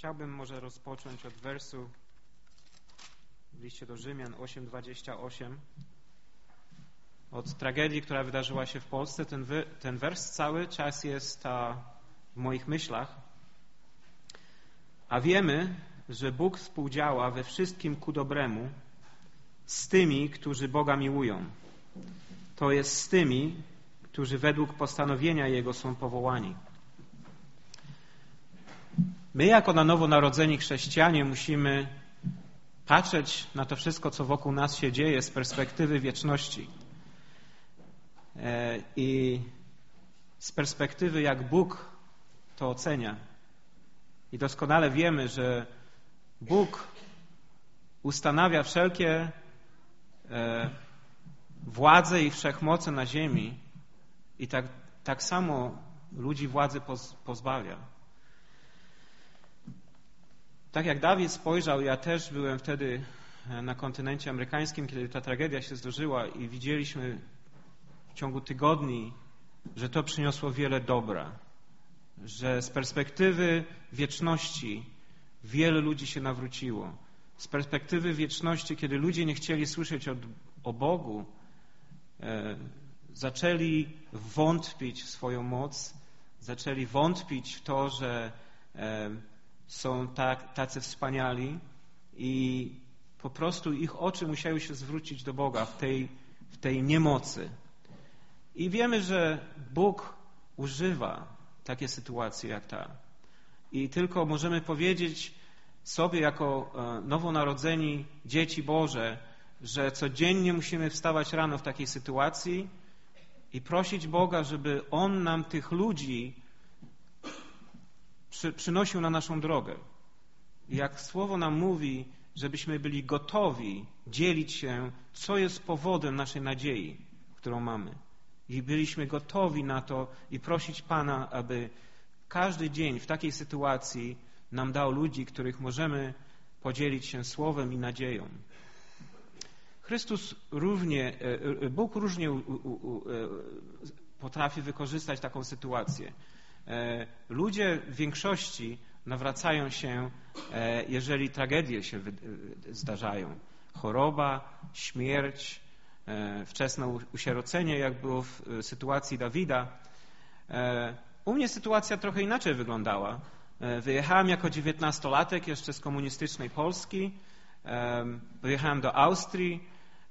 Chciałbym może rozpocząć od wersu w liście do Rzymian 8:28. Od tragedii, która wydarzyła się w Polsce. Ten wers cały czas jest w moich myślach. A wiemy, że Bóg współdziała we wszystkim ku dobremu z tymi, którzy Boga miłują. To jest z tymi, którzy według postanowienia Jego są powołani. My jako na nowo narodzeni chrześcijanie musimy patrzeć na to wszystko, co wokół nas się dzieje z perspektywy wieczności. I z perspektywy, jak Bóg to ocenia. I doskonale wiemy, że Bóg ustanawia wszelkie władze i wszechmoce na ziemi i tak samo ludzi władzy pozbawia. Tak jak Dawid spojrzał, ja też byłem wtedy na kontynencie amerykańskim, kiedy ta tragedia się zdarzyła i widzieliśmy w ciągu tygodni, że to przyniosło wiele dobra, że z perspektywy wieczności wiele ludzi się nawróciło. Z perspektywy wieczności, kiedy ludzie nie chcieli słyszeć o Bogu, zaczęli wątpić w swoją moc, zaczęli wątpić w to, że są tacy wspaniali i po prostu ich oczy musiały się zwrócić do Boga w tej niemocy. I wiemy, że Bóg używa takie sytuacje jak ta. I tylko możemy powiedzieć sobie jako nowonarodzeni dzieci Boże, że codziennie musimy wstawać rano w takiej sytuacji i prosić Boga, żeby On nam tych ludzi przynosił na naszą drogę. I jak Słowo nam mówi, żebyśmy byli gotowi dzielić się, co jest powodem naszej nadziei, którą mamy. I byliśmy gotowi na to i prosić Pana, aby każdy dzień w takiej sytuacji nam dał ludzi, których możemy podzielić się Słowem i nadzieją. Bóg różnie potrafi wykorzystać taką sytuację. Ludzie w większości nawracają się, jeżeli tragedie się zdarzają. Choroba, śmierć, wczesne usierocenie, jak było w sytuacji Dawida. U mnie sytuacja trochę inaczej wyglądała. Wyjechałem jako 19-latek jeszcze z komunistycznej Polski. Wyjechałem do Austrii.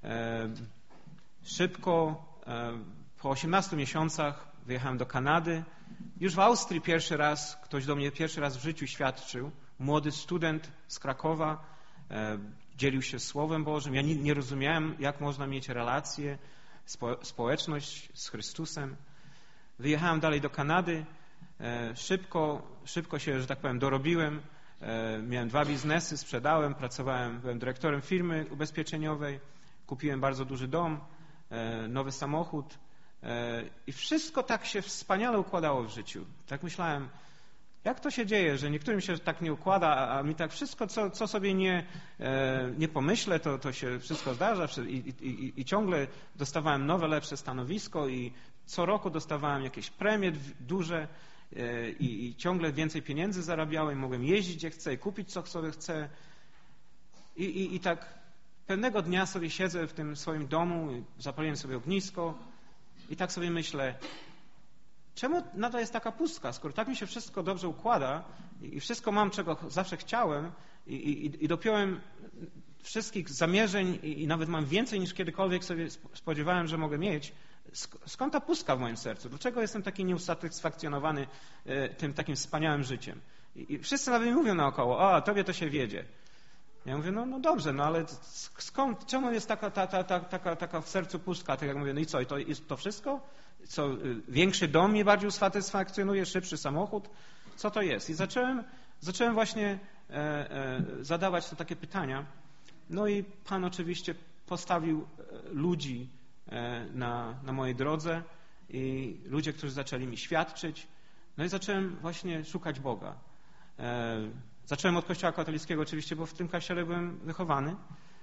Szybko, po 18 miesiącach wyjechałem do Kanady. Już w Austrii ktoś do mnie pierwszy raz w życiu świadczył. Młody student z Krakowa dzielił się Słowem Bożym. Ja nie rozumiałem, jak można mieć relacje, społeczność z Chrystusem. Wyjechałem dalej do Kanady. Szybko się, że tak powiem, dorobiłem. Miałem 2 biznesy, sprzedałem, byłem dyrektorem firmy ubezpieczeniowej. Kupiłem bardzo duży dom, nowy samochód. I wszystko tak się wspaniale układało w życiu. Tak myślałem, jak to się dzieje, że niektórym się tak nie układa, a mi tak wszystko, co sobie nie pomyślę, to się wszystko zdarza i ciągle dostawałem nowe, lepsze stanowisko i co roku dostawałem jakieś premie duże i ciągle więcej pieniędzy zarabiałem, mogłem jeździć gdzie chcę i kupić co sobie chcę. I tak pewnego dnia sobie siedzę w tym swoim domu, zapaliłem sobie ognisko i tak sobie myślę, czemu nadal jest taka pustka, skoro tak mi się wszystko dobrze układa i wszystko mam, czego zawsze chciałem i dopiąłem wszystkich zamierzeń i nawet mam więcej niż kiedykolwiek sobie spodziewałem, że mogę mieć. Skąd ta pustka w moim sercu? Dlaczego jestem taki nieusatysfakcjonowany tym takim wspaniałym życiem? I wszyscy nawet mi mówią naokoło, tobie to się wiedzie. Ja mówię, no dobrze, ale skąd, czemu jest taka w sercu pustka? Tak jak mówię, no i co, i to jest to wszystko? Co, większy dom mnie bardziej usatysfakcjonuje, szybszy samochód? Co to jest? I zacząłem właśnie zadawać to takie pytania. No i Pan oczywiście postawił ludzi na mojej drodze i ludzie, którzy zaczęli mi świadczyć. No i zacząłem właśnie szukać Boga. Zacząłem od Kościoła katolickiego oczywiście, bo w tym kościele byłem wychowany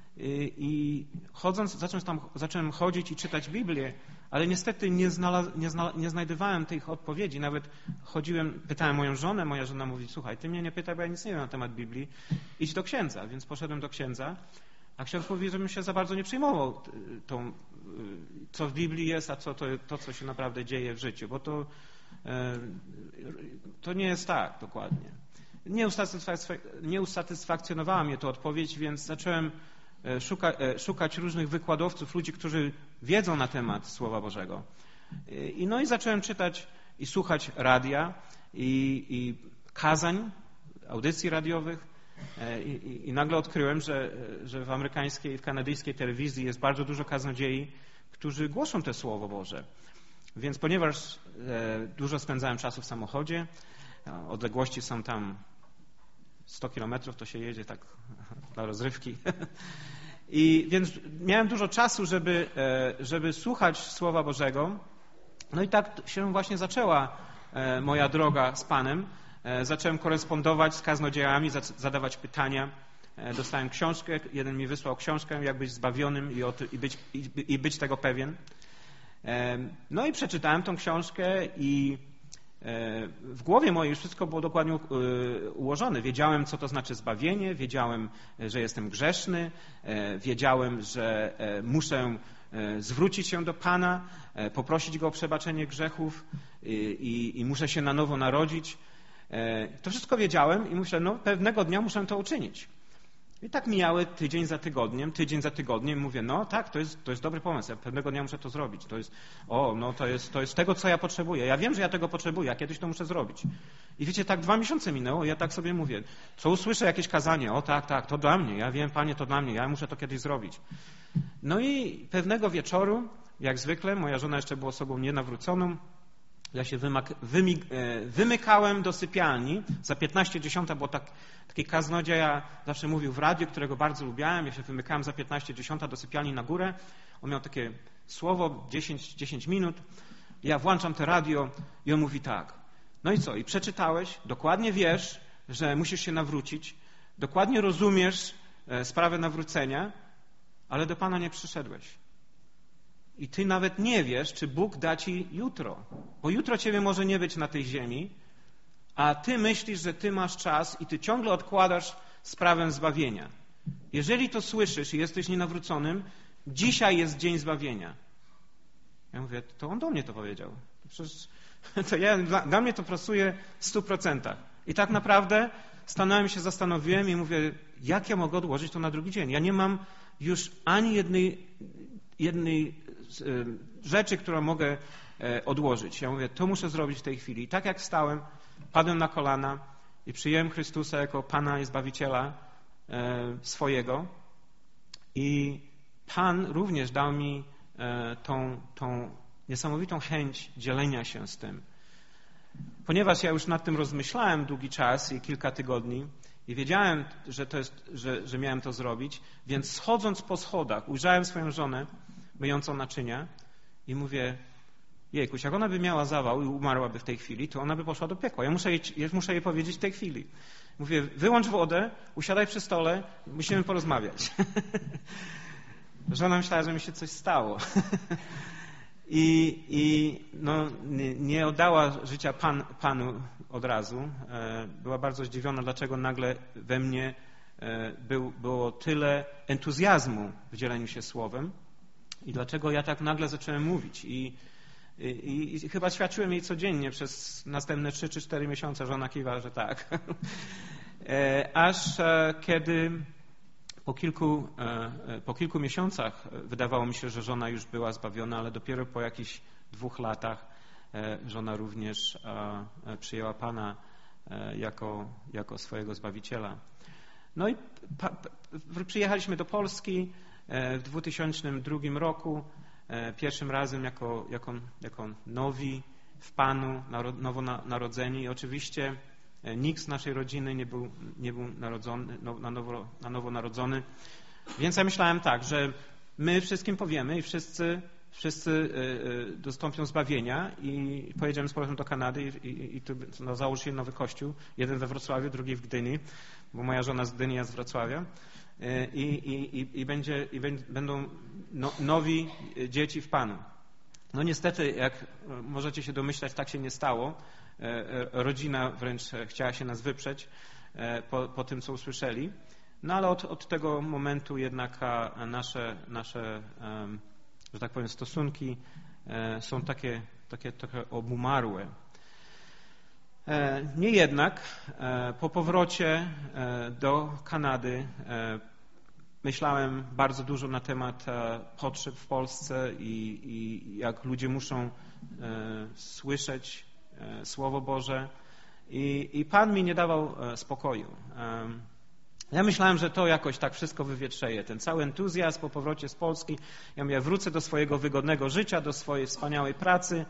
i chodząc, zacząłem chodzić i czytać Biblię, ale niestety nie znajdowałem tych odpowiedzi. Nawet pytałem moją żonę, moja żona mówi, słuchaj, ty mnie nie pytaj, bo ja nic nie wiem na temat Biblii, idź do księdza. Więc poszedłem do księdza, a ksiądz mówi, żebym się za bardzo nie przejmował co w Biblii jest, a co się naprawdę dzieje w życiu, bo to nie jest tak dokładnie. Nie usatysfakcjonowała mnie ta odpowiedź, więc zacząłem szukać różnych wykładowców, ludzi, którzy wiedzą na temat Słowa Bożego. I zacząłem czytać i słuchać radia i kazań, audycji radiowych i nagle odkryłem, że w amerykańskiej, w kanadyjskiej telewizji jest bardzo dużo kaznodziei, którzy głoszą to Słowo Boże. Więc ponieważ dużo spędzałem czasu w samochodzie, odległości są tam 100 kilometrów, to się jedzie tak dla rozrywki. I więc miałem dużo czasu, żeby słuchać Słowa Bożego. No i tak się właśnie zaczęła moja droga z Panem. Zacząłem korespondować z kaznodziejami, zadawać pytania. Dostałem książkę, jeden mi wysłał książkę, jak być zbawionym i być tego pewien. No i przeczytałem tą książkę i w głowie mojej już wszystko było dokładnie ułożone. Wiedziałem, co to znaczy zbawienie, wiedziałem, że jestem grzeszny, wiedziałem, że muszę zwrócić się do Pana, poprosić Go o przebaczenie grzechów i muszę się na nowo narodzić. To wszystko wiedziałem i myślę, pewnego dnia muszę to uczynić. I tak mijały tydzień za tygodniem. Mówię, tak, to jest dobry pomysł. Ja pewnego dnia muszę to zrobić. To jest tego, co ja potrzebuję. Ja wiem, że ja tego potrzebuję, a kiedyś to muszę zrobić. I wiecie, tak 2 miesiące minęło i ja tak sobie mówię, co usłyszę jakieś kazanie, tak, to dla mnie. Ja wiem, Panie, to dla mnie. Ja muszę to kiedyś zrobić. No i pewnego wieczoru, jak zwykle, moja żona jeszcze była osobą nienawróconą, ja się wymykałem do sypialni. Za 15:10 było taki kaznodzieja, zawsze mówił w radiu, którego bardzo lubiałem. Ja się wymykałem za 15:10 do sypialni na górę. On miał takie słowo, 10 minut. Ja włączam to radio i on mówi tak. No i co? I przeczytałeś, dokładnie wiesz, że musisz się nawrócić, dokładnie rozumiesz sprawę nawrócenia, ale do Pana nie przyszedłeś. I ty nawet nie wiesz, czy Bóg da ci jutro. Bo jutro ciebie może nie być na tej ziemi, a ty myślisz, że ty masz czas i ty ciągle odkładasz sprawę zbawienia. Jeżeli to słyszysz i jesteś nienawróconym, dzisiaj jest dzień zbawienia. Ja mówię, to on do mnie to powiedział. Przecież dla mnie to pasuje w 100%. I tak naprawdę stanąłem się, zastanowiłem i mówię, jak ja mogę odłożyć to na drugi dzień? Ja nie mam już ani jednej rzeczy, którą mogę odłożyć. Ja mówię, to muszę zrobić w tej chwili. I tak jak wstałem, padłem na kolana i przyjąłem Chrystusa jako Pana i Zbawiciela swojego. I Pan również dał mi tą niesamowitą chęć dzielenia się z tym. Ponieważ ja już nad tym rozmyślałem długi czas i kilka tygodni i wiedziałem, że miałem to zrobić, więc schodząc po schodach ujrzałem swoją żonę myjącą naczynia i mówię, jejkuś, jak ona by miała zawał i umarłaby w tej chwili, to ona by poszła do piekła. Ja muszę jej powiedzieć w tej chwili. Mówię, wyłącz wodę, usiadaj przy stole, musimy porozmawiać. Żona myślała, że mi się coś stało. Nie oddała życia Panu od razu. Była bardzo zdziwiona, dlaczego nagle we mnie było tyle entuzjazmu w dzieleniu się Słowem i dlaczego ja tak nagle zacząłem mówić. I chyba świadczyłem jej codziennie przez następne 3 czy 4 miesiące. Żona kiwa, że tak. Aż kiedy po kilku miesiącach wydawało mi się, że żona już była zbawiona, ale dopiero po jakichś 2 latach żona również przyjęła Pana jako swojego Zbawiciela. No i przyjechaliśmy do Polski w 2002 roku, pierwszym razem jako nowi w Panu, nowonarodzeni. I oczywiście nikt z naszej rodziny nie był narodzony, na nowo narodzony. Więc ja myślałem tak, że my wszystkim powiemy i wszyscy wszyscy dostąpią zbawienia i pojedziemy z powrotem do Kanady i tu założy się nowy kościół, jeden we Wrocławiu, drugi w Gdyni, bo moja żona z Gdyni, ja z Wrocławia będą nowi dzieci w Panu. No niestety, jak możecie się domyślać, tak się nie stało. Rodzina wręcz chciała się nas wyprzeć po tym, co usłyszeli. No ale od tego momentu jednak nasze że tak powiem, stosunki są takie trochę obumarłe. Nie jednak po powrocie do Kanady myślałem bardzo dużo na temat potrzeb w Polsce i jak ludzie muszą słyszeć Słowo Boże i Pan mi nie dawał spokoju. Ja myślałem, że to jakoś tak wszystko wywietrzeje. Ten cały entuzjazm po powrocie z Polski. Ja mówię, wrócę do swojego wygodnego życia, do swojej wspaniałej pracy,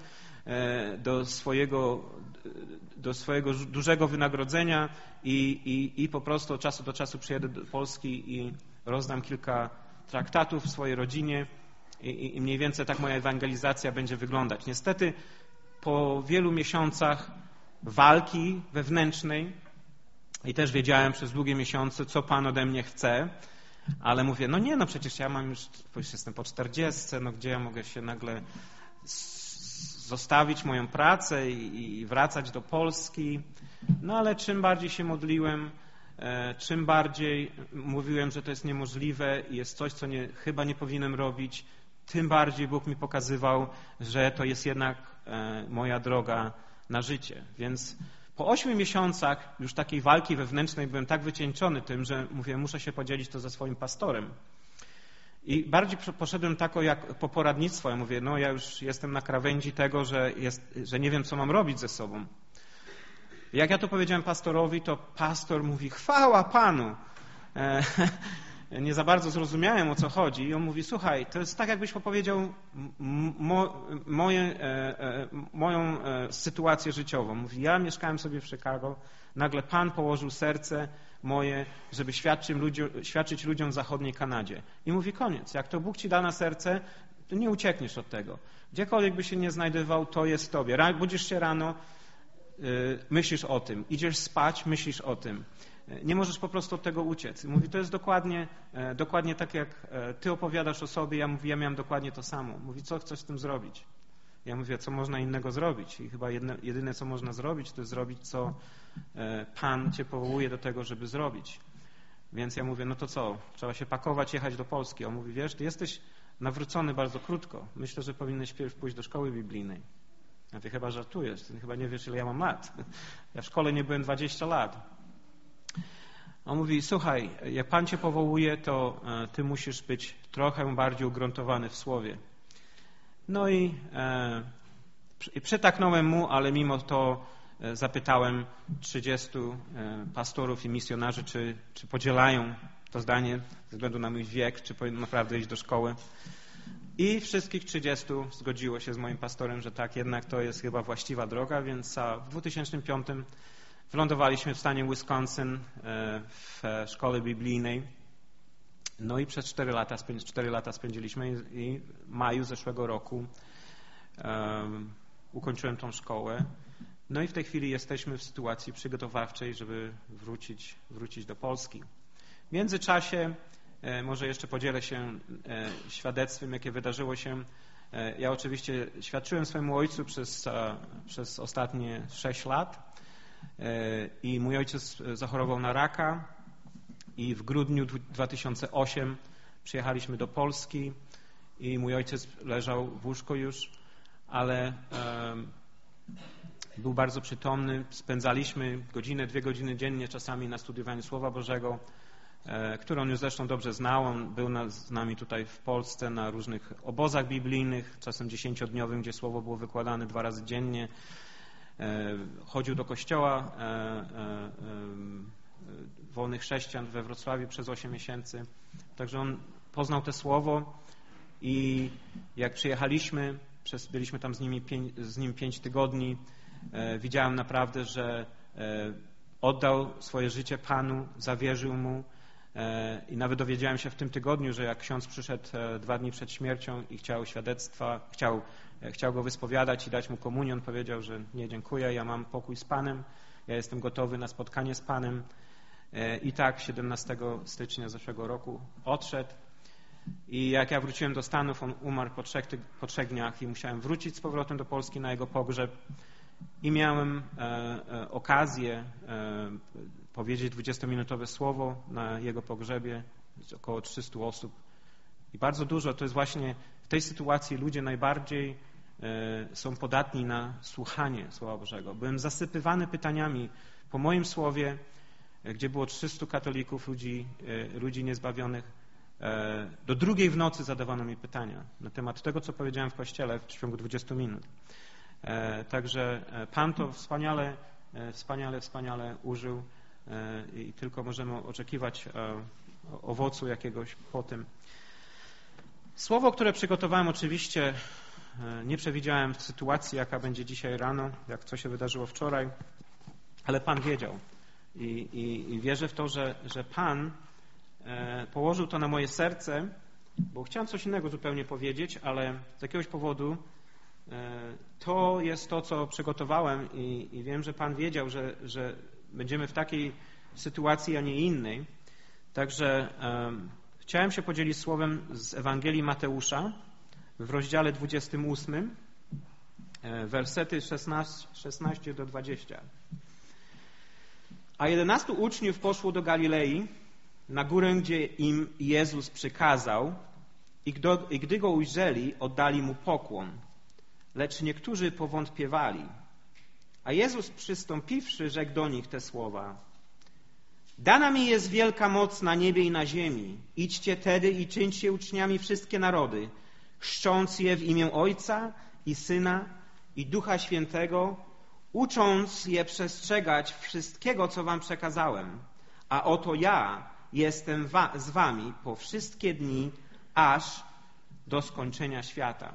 do swojego dużego wynagrodzenia i po prostu od czasu do czasu przyjedę do Polski i rozdam kilka traktatów w swojej rodzinie i mniej więcej tak moja ewangelizacja będzie wyglądać. Niestety po wielu miesiącach walki wewnętrznej i też wiedziałem przez długie miesiące, co Pan ode mnie chce, ale mówię, przecież ja mam już jestem po 40, gdzie ja mogę się nagle zostawić moją pracę i wracać do Polski. No ale czym bardziej się modliłem, czym bardziej mówiłem, że to jest niemożliwe i jest coś, co chyba nie powinienem robić, tym bardziej Bóg mi pokazywał, że to jest jednak moja droga na życie. Więc po 8 miesiącach już takiej walki wewnętrznej byłem tak wycieńczony tym, że mówię, muszę się podzielić to ze swoim pastorem. I bardziej poszedłem jak po poradnictwo. Ja mówię, ja już jestem na krawędzi tego, że nie wiem, co mam robić ze sobą. Jak ja to powiedziałem pastorowi, to pastor mówi, chwała Panu. Nie za bardzo zrozumiałem, o co chodzi. I on mówi, słuchaj, to jest tak, jakbyś opowiedział moją sytuację życiową. Mówi, ja mieszkałem sobie w Chicago, nagle Pan położył serce moje, żeby świadczyć ludziom w zachodniej Kanadzie. I mówi, koniec. Jak to Bóg ci da na serce, to nie uciekniesz od tego. Gdziekolwiek by się nie znajdował, to jest w tobie. Budzisz się rano, myślisz o tym. Idziesz spać, myślisz o tym. Nie możesz po prostu od tego uciec. Mówi, to jest dokładnie tak, jak ty opowiadasz o sobie. Ja mówię, ja miałem dokładnie to samo. Mówi, co chcesz z tym zrobić? Ja mówię, co można innego zrobić? I chyba jedyne, co można zrobić, to jest zrobić, co Pan cię powołuje do tego, żeby zrobić. Więc ja mówię, no to co? Trzeba się pakować, jechać do Polski. On mówi, wiesz, ty jesteś nawrócony bardzo krótko. Myślę, że powinieneś pierw pójść do szkoły biblijnej. Ja ty chyba żartujesz, ty chyba nie wiesz, ile ja mam lat. Ja w szkole nie byłem 20 lat. On mówi, słuchaj, jak Pan cię powołuje, to ty musisz być trochę bardziej ugruntowany w Słowie. No i przytaknąłem mu, ale mimo to zapytałem 30 pastorów i misjonarzy, czy podzielają to zdanie ze względu na mój wiek, czy powinien naprawdę iść do szkoły. I wszystkich 30 zgodziło się z moim pastorem, że tak, jednak to jest chyba właściwa droga, więc w 2005 wylądowaliśmy w stanie Wisconsin w szkole biblijnej. No i przez 4 lata spędziliśmy i w maju zeszłego roku ukończyłem tą szkołę. No i w tej chwili jesteśmy w sytuacji przygotowawczej, żeby wrócić do Polski. W międzyczasie może jeszcze podzielę się świadectwem, jakie wydarzyło się. Ja oczywiście świadczyłem swojemu ojcu przez ostatnie 6 lat i mój ojciec zachorował na raka i w grudniu 2008 przyjechaliśmy do Polski i mój ojciec leżał w łóżku już, ale był bardzo przytomny. Spędzaliśmy 2 godziny dziennie czasami na studiowaniu Słowa Bożego, które on już zresztą dobrze znał. On był z nami tutaj w Polsce na różnych obozach biblijnych, czasem 10-dniowym, gdzie Słowo było wykładane 2 razy dziennie. Chodził do kościoła wolnych chrześcijan we Wrocławiu przez 8 miesięcy. Także on poznał to Słowo i jak przyjechaliśmy, byliśmy tam z nim 5 tygodni, widziałem naprawdę, że oddał swoje życie Panu, zawierzył Mu, I nawet dowiedziałem się w tym tygodniu, że jak ksiądz przyszedł 2 dni przed śmiercią i chciał świadectwa, chciał go wyspowiadać i dać mu komunion, powiedział, że nie, dziękuję, ja mam pokój z Panem, ja jestem gotowy na spotkanie z Panem. I tak 17 stycznia zeszłego roku odszedł. I jak ja wróciłem do Stanów, on umarł po 3 dniach i musiałem wrócić z powrotem do Polski na jego pogrzeb. I miałem okazję powiedzieć 20-minutowe słowo na jego pogrzebie. Jest około 300 osób. I bardzo dużo, to jest właśnie w tej sytuacji ludzie najbardziej są podatni na słuchanie Słowa Bożego. Byłem zasypywany pytaniami po moim słowie, gdzie było 300 katolików, ludzi niezbawionych. Do 2 w nocy zadawano mi pytania na temat tego, co powiedziałem w kościele w ciągu 20 minut. Także Pan to wspaniale użył i tylko możemy oczekiwać owocu jakiegoś po tym. Słowo, które przygotowałem, oczywiście nie przewidziałem w sytuacji, jaka będzie dzisiaj rano, jak co się wydarzyło wczoraj, ale Pan wiedział. I wierzę w to, że Pan położył to na moje serce, bo chciałem coś innego zupełnie powiedzieć, ale z jakiegoś powodu to jest to, co przygotowałem i wiem, że Pan wiedział, że będziemy w takiej sytuacji, a nie innej. Także chciałem się podzielić słowem z Ewangelii Mateusza w rozdziale 28, wersety 16 do 20. A 11 uczniów poszło do Galilei, na górę, gdzie im Jezus przykazał, i gdy go ujrzeli, oddali mu pokłon. Lecz niektórzy powątpiewali. A Jezus przystąpiwszy, rzekł do nich te słowa: Dana mi jest wielka moc na niebie i na ziemi. Idźcie tedy i czyńcie uczniami wszystkie narody, chrzcząc je w imię Ojca i Syna i Ducha Świętego, ucząc je przestrzegać wszystkiego, co wam przekazałem. A oto ja jestem z wami po wszystkie dni, aż do skończenia świata.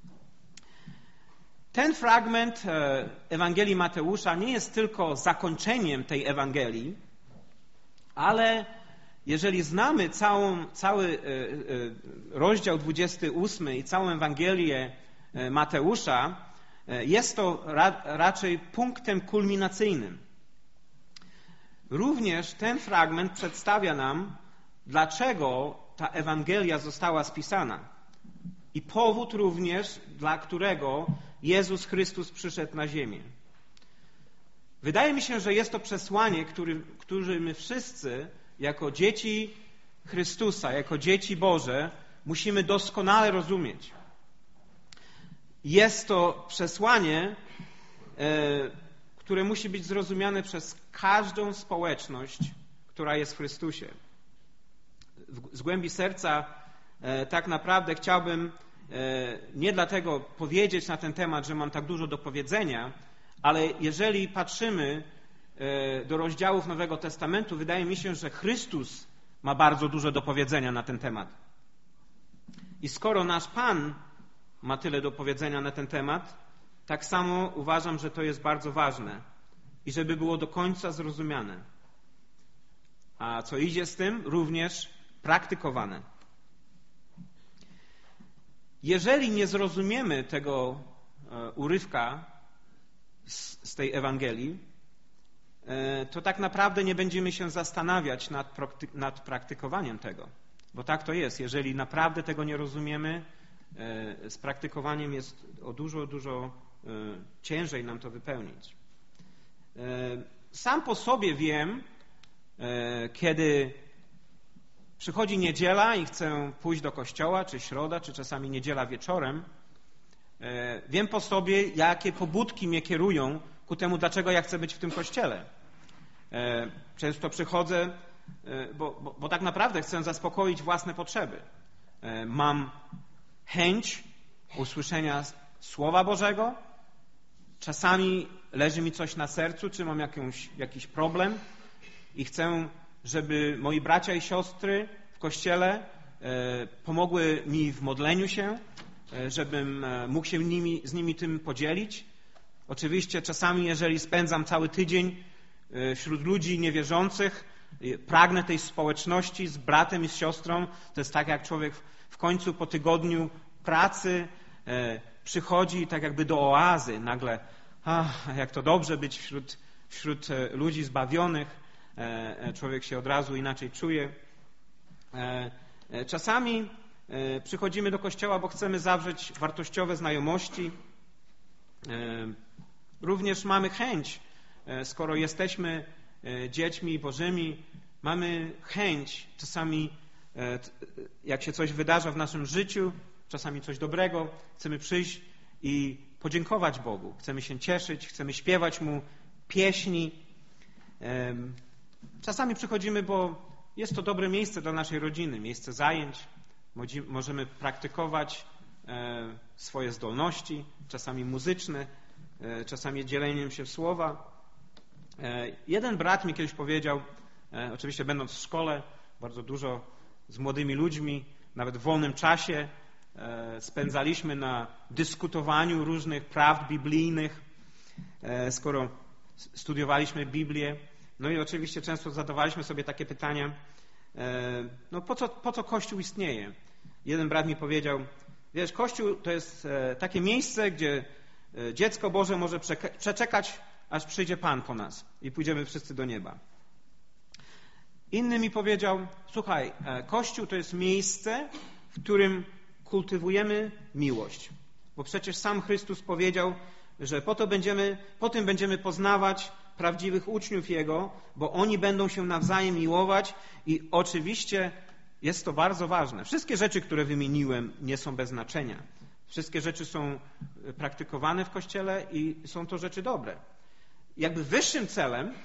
Ten fragment Ewangelii Mateusza nie jest tylko zakończeniem tej Ewangelii, ale jeżeli znamy cały rozdział 28 i całą Ewangelię Mateusza, jest to raczej punktem kulminacyjnym. Również ten fragment przedstawia nam, dlaczego ta Ewangelia została spisana i powód również, dla którego Jezus Chrystus przyszedł na ziemię. Wydaje mi się, że jest to przesłanie, które my wszyscy jako dzieci Chrystusa, jako dzieci Boże musimy doskonale rozumieć. Jest to przesłanie, które musi być zrozumiane przez każdą społeczność, która jest w Chrystusie. Z głębi serca tak naprawdę chciałbym nie dlatego powiedzieć na ten temat, że mam tak dużo do powiedzenia, ale jeżeli patrzymy do rozdziałów Nowego Testamentu, wydaje mi się, że Chrystus ma bardzo dużo do powiedzenia na ten temat. I skoro nasz Pan ma tyle do powiedzenia na ten temat, tak samo uważam, że to jest bardzo ważne i żeby było do końca zrozumiane. A co idzie z tym, również praktykowane. Jeżeli nie zrozumiemy tego urywka z tej Ewangelii, to tak naprawdę nie będziemy się zastanawiać nad praktykowaniem tego. Bo tak to jest. Jeżeli naprawdę tego nie rozumiemy, z praktykowaniem jest o dużo ciężej nam to wypełnić. Sam po sobie wiem, kiedy przychodzi niedziela i chcę pójść do kościoła, czy środa, czy czasami niedziela wieczorem, wiem po sobie, jakie pobudki mnie kierują ku temu, dlaczego ja chcę być w tym kościele. Często przychodzę, bo tak naprawdę chcę zaspokoić własne potrzeby. Mam chęć usłyszenia Słowa Bożego. Czasami leży mi coś na sercu, czy mam jakiś problem i chcę, żeby moi bracia i siostry w kościele pomogły mi w modleniu się, żebym mógł się z nimi tym podzielić. Oczywiście czasami, jeżeli spędzam cały tydzień wśród ludzi niewierzących, pragnę tej społeczności z bratem i z siostrą. To jest tak, jak człowiek w końcu po tygodniu pracy przychodzi tak jakby do oazy. Nagle, jak to dobrze być wśród ludzi zbawionych. Człowiek się od razu inaczej czuje. Czasami przychodzimy do kościoła, bo chcemy zawrzeć wartościowe znajomości. Również mamy chęć, skoro jesteśmy dziećmi Bożymi, mamy chęć czasami, jak się coś wydarza w naszym życiu, czasami coś dobrego, chcemy przyjść i podziękować Bogu. Chcemy się cieszyć, chcemy śpiewać Mu pieśni. Czasami przychodzimy, bo jest to dobre miejsce dla naszej rodziny, miejsce zajęć. Możemy praktykować swoje zdolności, czasami muzyczne, czasami dzieleniem się słowa. Jeden brat mi kiedyś powiedział, oczywiście będąc w szkole, bardzo dużo z młodymi ludźmi, nawet w wolnym czasie spędzaliśmy na dyskutowaniu różnych prawd biblijnych, skoro studiowaliśmy Biblię. No i oczywiście często zadawaliśmy sobie takie pytania, no po co Kościół istnieje? Jeden brat mi powiedział, wiesz, Kościół to jest takie miejsce, gdzie dziecko Boże może przeczekać, aż przyjdzie Pan po nas i pójdziemy wszyscy do nieba. Inny mi powiedział, słuchaj, Kościół to jest miejsce, w którym kultywujemy miłość. Bo przecież sam Chrystus powiedział, że po tym będziemy poznawać prawdziwych uczniów Jego, bo oni będą się nawzajem miłować i oczywiście jest to bardzo ważne. Wszystkie rzeczy, które wymieniłem, nie są bez znaczenia. Wszystkie rzeczy są praktykowane w Kościele i są to rzeczy dobre. Jakby wyższym celem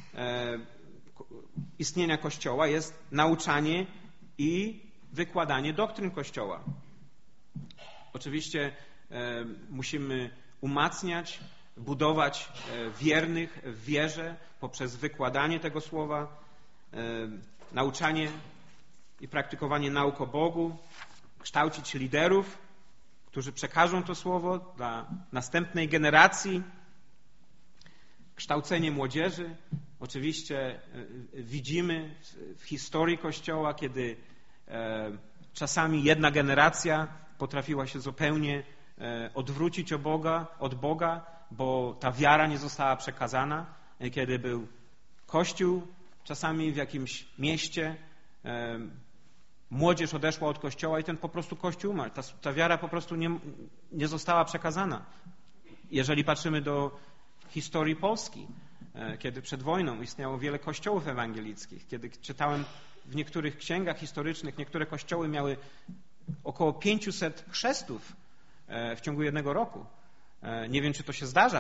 istnienia Kościoła jest nauczanie i wykładanie doktryn Kościoła. Oczywiście musimy umacniać, budować wiernych w wierze poprzez wykładanie tego słowa, nauczanie i praktykowanie nauk o Bogu, kształcić liderów, którzy przekażą to słowo dla następnej generacji, kształcenie młodzieży. Oczywiście widzimy w historii Kościoła, kiedy czasami jedna generacja potrafiła się zupełnie odwrócić od Boga, bo ta wiara nie została przekazana. Kiedy był Kościół, czasami w jakimś mieście, młodzież odeszła od Kościoła i ten po prostu Kościół umarł. Ta wiara po prostu nie została przekazana. Jeżeli patrzymy do historii Polski, kiedy przed wojną istniało wiele kościołów ewangelickich, kiedy czytałem w niektórych księgach historycznych, niektóre kościoły miały około 500 chrzestów w ciągu jednego roku. Nie wiem, czy to się zdarza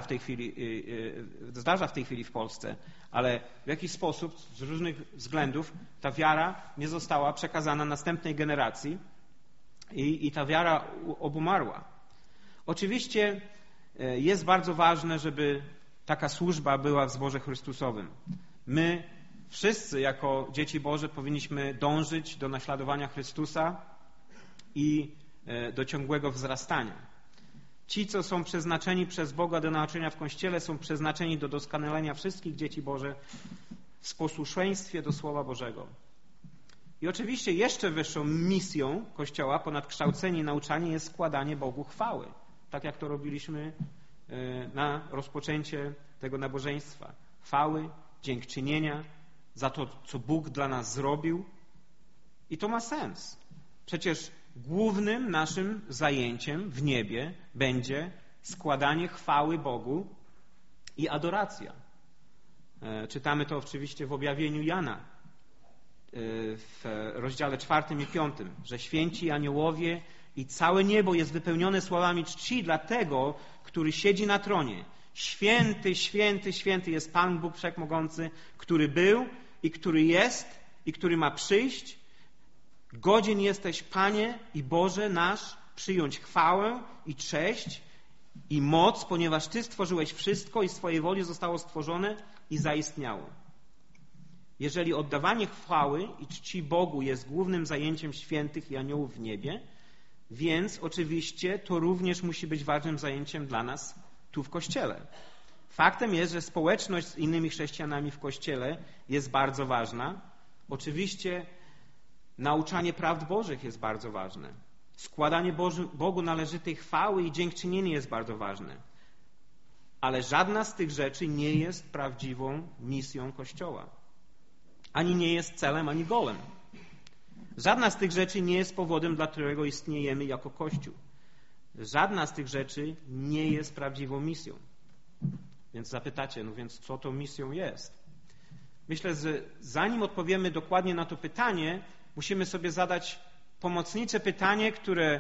w tej chwili w Polsce, ale w jakiś sposób, z różnych względów, ta wiara nie została przekazana następnej generacji i ta wiara obumarła. Oczywiście jest bardzo ważne, żeby taka służba była w zborze Chrystusowym. My wszyscy jako dzieci Boże powinniśmy dążyć do naśladowania Chrystusa i do ciągłego wzrastania. Ci, co są przeznaczeni przez Boga do nauczania w Kościele, są przeznaczeni do doskonalenia wszystkich dzieci Boże w posłuszeństwie do Słowa Bożego. I oczywiście jeszcze wyższą misją Kościoła ponad kształcenie i nauczanie jest składanie Bogu chwały. Tak jak to robiliśmy na rozpoczęcie tego nabożeństwa. Chwały, dziękczynienia za to, co Bóg dla nas zrobił. I to ma sens. Przecież głównym naszym zajęciem w niebie będzie składanie chwały Bogu i adoracja. Czytamy to oczywiście w objawieniu Jana w rozdziale 4 i 5, że święci aniołowie i całe niebo jest wypełnione słowami czci dla tego, który siedzi na tronie. Święty, święty, święty jest Pan Bóg Wszechmogący, który był i który jest i który ma przyjść. Godzien jesteś, Panie i Boże nasz, przyjąć chwałę i cześć i moc, ponieważ Ty stworzyłeś wszystko i z Twojej woli zostało stworzone i zaistniało. Jeżeli oddawanie chwały i czci Bogu jest głównym zajęciem świętych i aniołów w niebie, więc oczywiście to również musi być ważnym zajęciem dla nas tu w Kościele. Faktem jest, że społeczność z innymi chrześcijanami w Kościele jest bardzo ważna. Oczywiście nauczanie prawd Bożych jest bardzo ważne. Składanie Bogu należytej chwały i dziękczynienie jest bardzo ważne. Ale żadna z tych rzeczy nie jest prawdziwą misją Kościoła. Ani nie jest celem, ani golem. Żadna z tych rzeczy nie jest powodem, dla którego istniejemy jako Kościół. Żadna z tych rzeczy nie jest prawdziwą misją. Więc zapytacie, no więc co tą misją jest? Myślę, że zanim odpowiemy dokładnie na to pytanie, musimy sobie zadać pomocnicze pytanie, które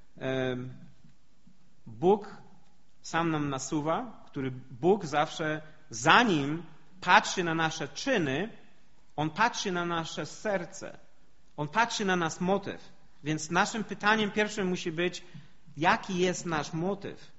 Bóg sam nam nasuwa, który Bóg zawsze, zanim patrzy na nasze czyny, On patrzy na nasze serce. On patrzy na nasz motyw. Więc naszym pytaniem pierwszym musi być, jaki jest nasz motyw?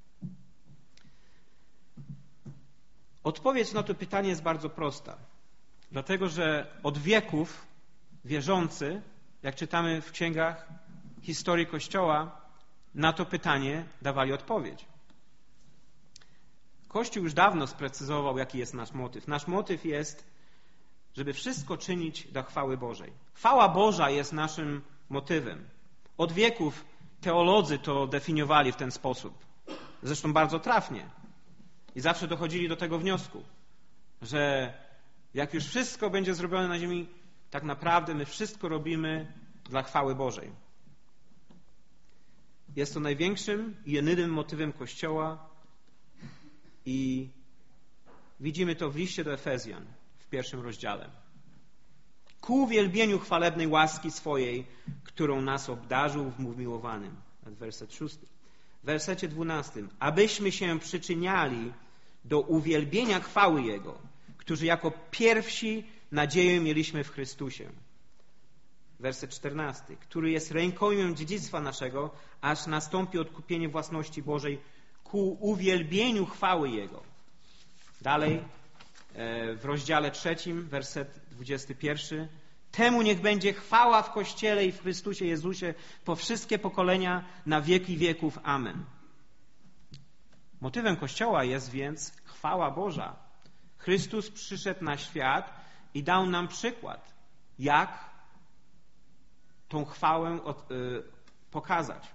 Odpowiedź na to pytanie jest bardzo prosta. Dlatego, że od wieków wierzący, jak czytamy w księgach historii Kościoła, na to pytanie dawali odpowiedź. Kościół już dawno sprecyzował, jaki jest nasz motyw. Nasz motyw jest, żeby wszystko czynić dla chwały Bożej. Chwała Boża jest naszym motywem. Od wieków teolodzy to definiowali w ten sposób. Zresztą bardzo trafnie. I zawsze dochodzili do tego wniosku, że jak już wszystko będzie zrobione na ziemi, tak naprawdę my wszystko robimy dla chwały Bożej. Jest to największym i jedynym motywem Kościoła i widzimy to w liście do Efezjan w 1 rozdziale. Ku uwielbieniu chwalebnej łaski swojej, którą nas obdarzył w umiłowanym. Werset 6. W wersecie 12. Abyśmy się przyczyniali do uwielbienia chwały Jego, którzy jako pierwsi nadzieję mieliśmy w Chrystusie. Werset 14. Który jest rękojmią dziedzictwa naszego, aż nastąpi odkupienie własności Bożej ku uwielbieniu chwały Jego. Dalej w rozdziale 3, werset 21. Temu niech będzie chwała w Kościele i w Chrystusie Jezusie po wszystkie pokolenia na wieki wieków. Amen. Motywem Kościoła jest więc chwała Boża. Chrystus przyszedł na świat i dał nam przykład, jak tą chwałę pokazać.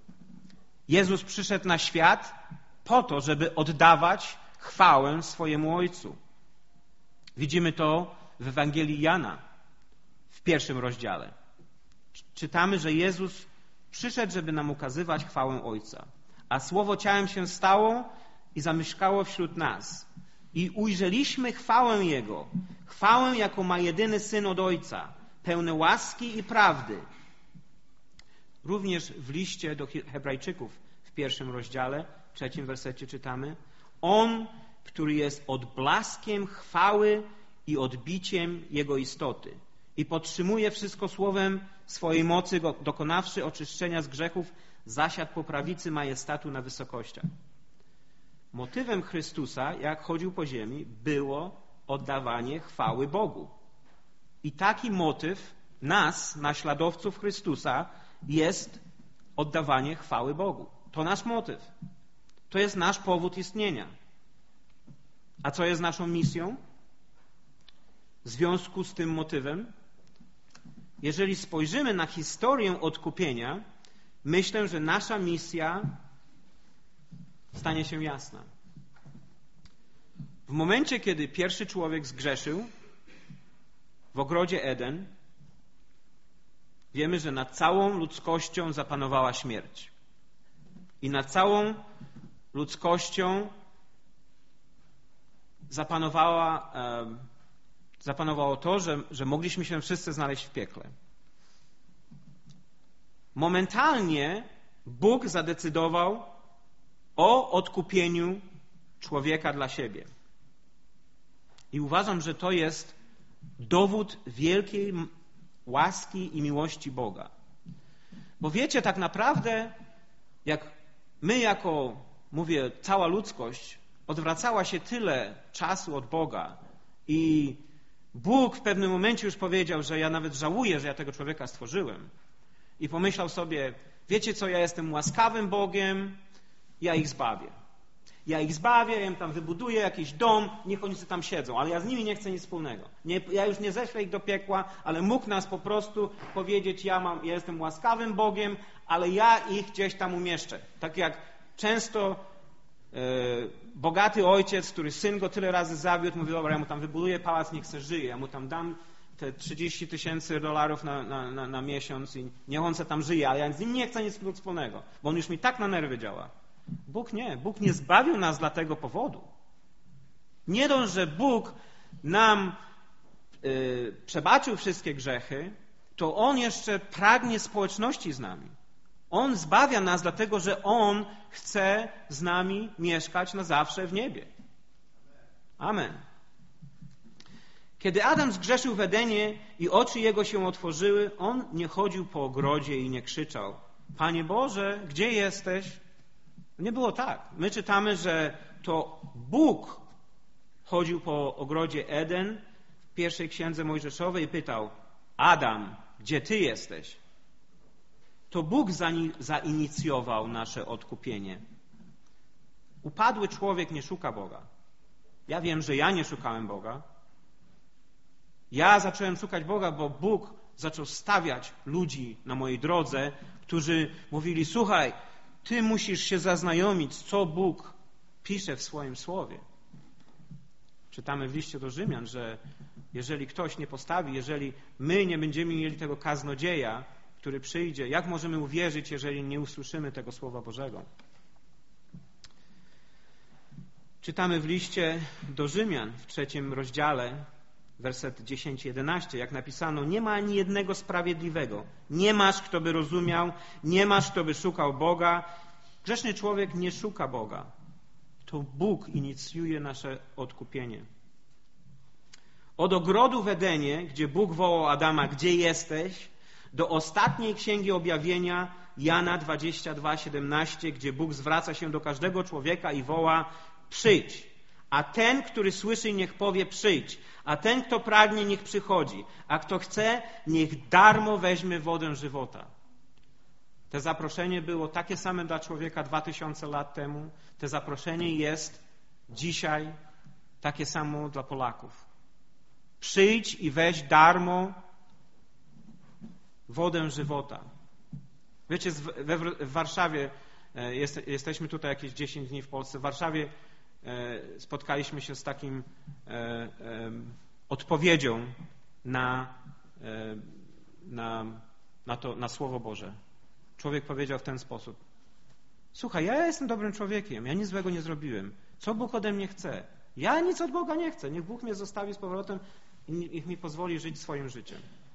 Jezus przyszedł na świat po to, żeby oddawać chwałę swojemu Ojcu. Widzimy to w Ewangelii Jana w 1 rozdziale. Czytamy, że Jezus przyszedł, żeby nam ukazywać chwałę Ojca. A Słowo ciałem się stało i zamieszkało wśród nas. I ujrzeliśmy chwałę Jego, chwałę, jaką ma jedyny Syn od Ojca, pełne łaski i prawdy. Również w liście do Hebrajczyków w 1 rozdziale, 3 wersecie czytamy: On, który jest odblaskiem chwały i odbiciem Jego istoty i podtrzymuje wszystko słowem swojej mocy, dokonawszy oczyszczenia z grzechów, zasiadł po prawicy majestatu na wysokościach. Motywem Chrystusa, jak chodził po ziemi, było oddawanie chwały Bogu. I taki motyw nas, naśladowców Chrystusa, jest oddawanie chwały Bogu. To nasz motyw. To jest nasz powód istnienia. A co jest naszą misją? W związku z tym motywem, jeżeli spojrzymy na historię odkupienia, myślę, że nasza misja stanie się jasna. W momencie, kiedy pierwszy człowiek zgrzeszył w ogrodzie Eden, wiemy, że nad całą ludzkością zapanowała śmierć. I nad całą ludzkością zapanowało to, że mogliśmy się wszyscy znaleźć w piekle. Momentalnie Bóg zadecydował o odkupieniu człowieka dla siebie. I uważam, że to jest dowód wielkiej łaski i miłości Boga. Bo wiecie, tak naprawdę, jak my mówię, cała ludzkość odwracała się tyle czasu od Boga i Bóg w pewnym momencie już powiedział, że ja nawet żałuję, że ja tego człowieka stworzyłem. I pomyślał sobie, wiecie co, ja jestem łaskawym Bogiem, ja ich zbawię. Ja ich zbawię, ja im tam wybuduję jakiś dom, niech oni sobie tam siedzą, ale ja z nimi nie chcę nic wspólnego. Ja już nie ześlę ich do piekła, ale mógł nas po prostu powiedzieć, ja jestem łaskawym Bogiem, ale ja ich gdzieś tam umieszczę. Tak jak często bogaty ojciec, który syn go tyle razy zawiódł, mówi, dobra, ja mu tam wybuduję pałac, niech se żyje, ja mu tam dam te $30,000 na miesiąc i niech on se tam żyje, ale ja z nim nie chcę nic wspólnego, bo on już mi tak na nerwy działa. Bóg nie zbawił nas dla tego powodu. Nie dość, że Bóg nam przebaczył wszystkie grzechy, to On jeszcze pragnie społeczności z nami. On zbawia nas dlatego, że On chce z nami mieszkać na zawsze w niebie. Amen. Kiedy Adam zgrzeszył w Edenie i oczy jego się otworzyły, on nie chodził po ogrodzie i nie krzyczał: Panie Boże, gdzie jesteś? Nie było tak. My czytamy, że to Bóg chodził po ogrodzie Eden w pierwszej księdze Mojżeszowej i pytał: Adam, gdzie ty jesteś? To Bóg zainicjował nasze odkupienie. Upadły człowiek nie szuka Boga. Ja wiem, że ja nie szukałem Boga. Ja zacząłem szukać Boga, bo Bóg zaczął stawiać ludzi na mojej drodze, którzy mówili: słuchaj, ty musisz się zaznajomić, co Bóg pisze w swoim słowie. Czytamy w liście do Rzymian, że jeżeli ktoś nie postawi, jeżeli my nie będziemy mieli tego kaznodzieja, który przyjdzie, jak możemy uwierzyć, jeżeli nie usłyszymy tego Słowa Bożego? Czytamy w liście do Rzymian w 3 rozdziale, werset 10-11, jak napisano: nie ma ani jednego sprawiedliwego, nie masz, kto by rozumiał, nie masz, kto by szukał Boga. Grzeszny człowiek nie szuka Boga. To Bóg inicjuje nasze odkupienie. Od ogrodu w Edenie, gdzie Bóg wołał Adama: gdzie jesteś? Do ostatniej księgi objawienia, Jana 22:17, gdzie Bóg zwraca się do każdego człowieka i woła: przyjdź. A ten, który słyszy, niech powie: przyjdź. A ten, kto pragnie, niech przychodzi. A kto chce, niech darmo weźmie wodę żywota. To zaproszenie było takie same dla człowieka 2000 lat temu. To zaproszenie jest dzisiaj takie samo dla Polaków. Przyjdź i weź darmo wodę żywota. Wiecie, w Warszawie, jesteśmy tutaj jakieś 10 dni w Polsce, w Warszawie spotkaliśmy się z takim odpowiedzią na Słowo Boże. Człowiek powiedział w ten sposób: słuchaj, ja jestem dobrym człowiekiem, ja nic złego nie zrobiłem. Co Bóg ode mnie chce? Ja nic od Boga nie chcę. Niech Bóg mnie zostawi z powrotem i niech mi pozwoli żyć swoim życiem.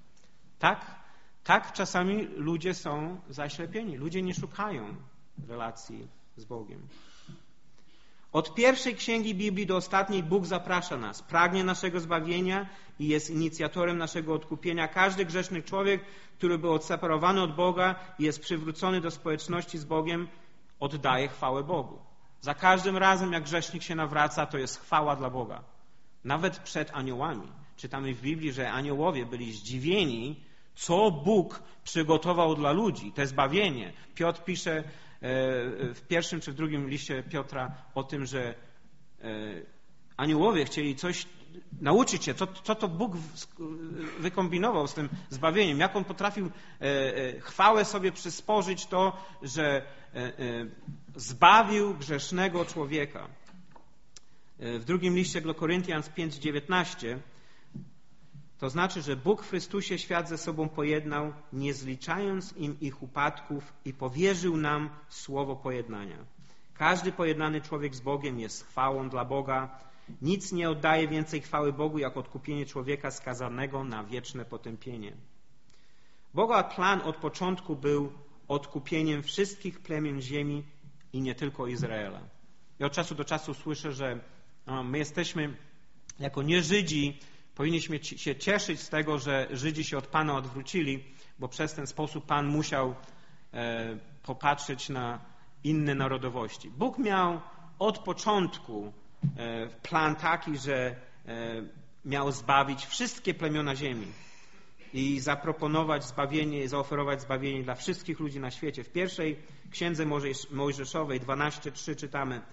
Tak czasami ludzie są zaślepieni. Ludzie nie szukają relacji z Bogiem. Od pierwszej księgi Biblii do ostatniej Bóg zaprasza nas. Pragnie naszego zbawienia i jest inicjatorem naszego odkupienia. Każdy grzeszny człowiek, który był odseparowany od Boga i jest przywrócony do społeczności z Bogiem, oddaje chwałę Bogu. Za każdym razem, jak grzesznik się nawraca, to jest chwała dla Boga. Nawet przed aniołami. Czytamy w Biblii, że aniołowie byli zdziwieni, co Bóg przygotował dla ludzi. To zbawienie. Piotr pisze w pierwszym czy w drugim liście Piotra o tym, że aniołowie chcieli coś nauczyć się, co to Bóg wykombinował z tym zbawieniem, jak On potrafił chwałę sobie przysporzyć to, że zbawił grzesznego człowieka. W drugim liście do Koryntian 5:19 to znaczy, że Bóg w Chrystusie świat ze sobą pojednał, nie zliczając im ich upadków, i powierzył nam słowo pojednania. Każdy pojednany człowiek z Bogiem jest chwałą dla Boga. Nic nie oddaje więcej chwały Bogu, jak odkupienie człowieka skazanego na wieczne potępienie. Boga plan od początku był odkupieniem wszystkich plemion ziemi i nie tylko Izraela. I od czasu do czasu słyszę, że my jesteśmy jako nie-Żydzi, powinniśmy się cieszyć z tego, że Żydzi się od Pana odwrócili, bo przez ten sposób Pan musiał popatrzeć na inne narodowości. Bóg miał od początku plan taki, że miał zbawić wszystkie plemiona ziemi i zaproponować zbawienie, zaoferować zbawienie dla wszystkich ludzi na świecie. W pierwszej księdze Mojżeszowej 12:3 czytamy: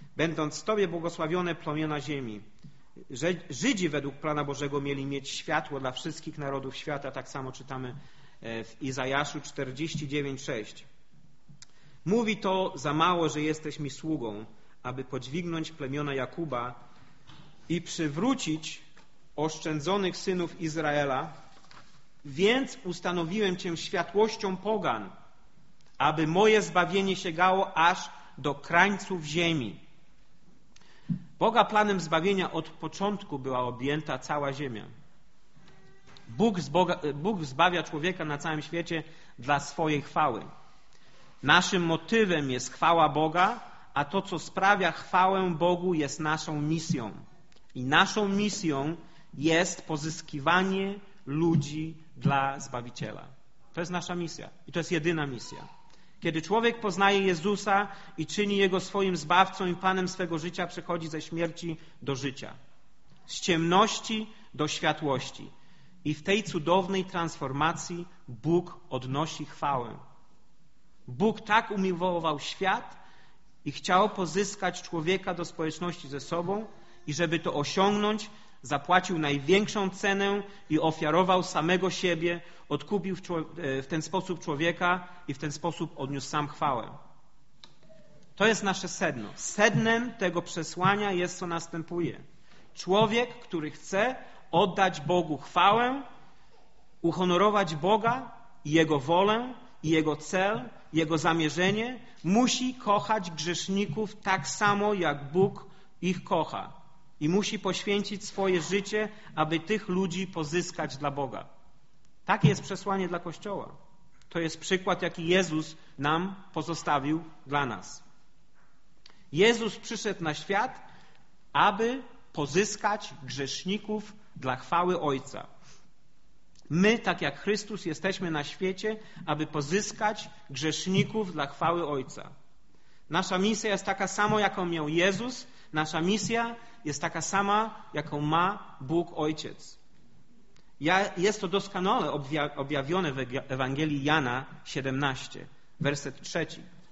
będąc Tobie błogosławione plemiona ziemi. Żydzi według plana Bożego mieli mieć światło dla wszystkich narodów świata, tak samo czytamy w Izajaszu 49:6. Mówi to za mało, że jesteś mi sługą, aby podźwignąć plemiona Jakuba i przywrócić oszczędzonych synów Izraela, więc ustanowiłem Cię światłością pogan, aby moje zbawienie sięgało aż do krańców ziemi. Boga planem zbawienia od początku była objęta cała ziemia. Bóg zbawia człowieka na całym świecie dla swojej chwały. Naszym motywem jest chwała Boga, a to, co sprawia chwałę Bogu, jest naszą misją. I naszą misją jest pozyskiwanie ludzi dla Zbawiciela. To jest nasza misja i to jest jedyna misja. Kiedy człowiek poznaje Jezusa i czyni Jego swoim Zbawcą i Panem swego życia, przechodzi ze śmierci do życia, z ciemności do światłości. I w tej cudownej transformacji Bóg odnosi chwałę. Bóg tak umiłował świat i chciał pozyskać człowieka do społeczności ze sobą i żeby to osiągnąć, zapłacił największą cenę i ofiarował samego siebie, odkupił w ten sposób człowieka i w ten sposób odniósł sam chwałę. To jest nasze sedno. Sednem tego przesłania jest, co następuje. Człowiek, który chce oddać Bogu chwałę, uhonorować Boga i Jego wolę, i Jego cel, Jego zamierzenie, musi kochać grzeszników tak samo, jak Bóg ich kocha. I musi poświęcić swoje życie, aby tych ludzi pozyskać dla Boga. Takie jest przesłanie dla Kościoła. To jest przykład, jaki Jezus nam pozostawił dla nas. Jezus przyszedł na świat, aby pozyskać grzeszników dla chwały Ojca. My, tak jak Chrystus, jesteśmy na świecie, aby pozyskać grzeszników dla chwały Ojca. Nasza misja jest taka sama, jaką miał Jezus. Nasza misja jest taka sama, jaką ma Bóg Ojciec. Jest to doskonale objawione w Ewangelii Jana 17, werset 3.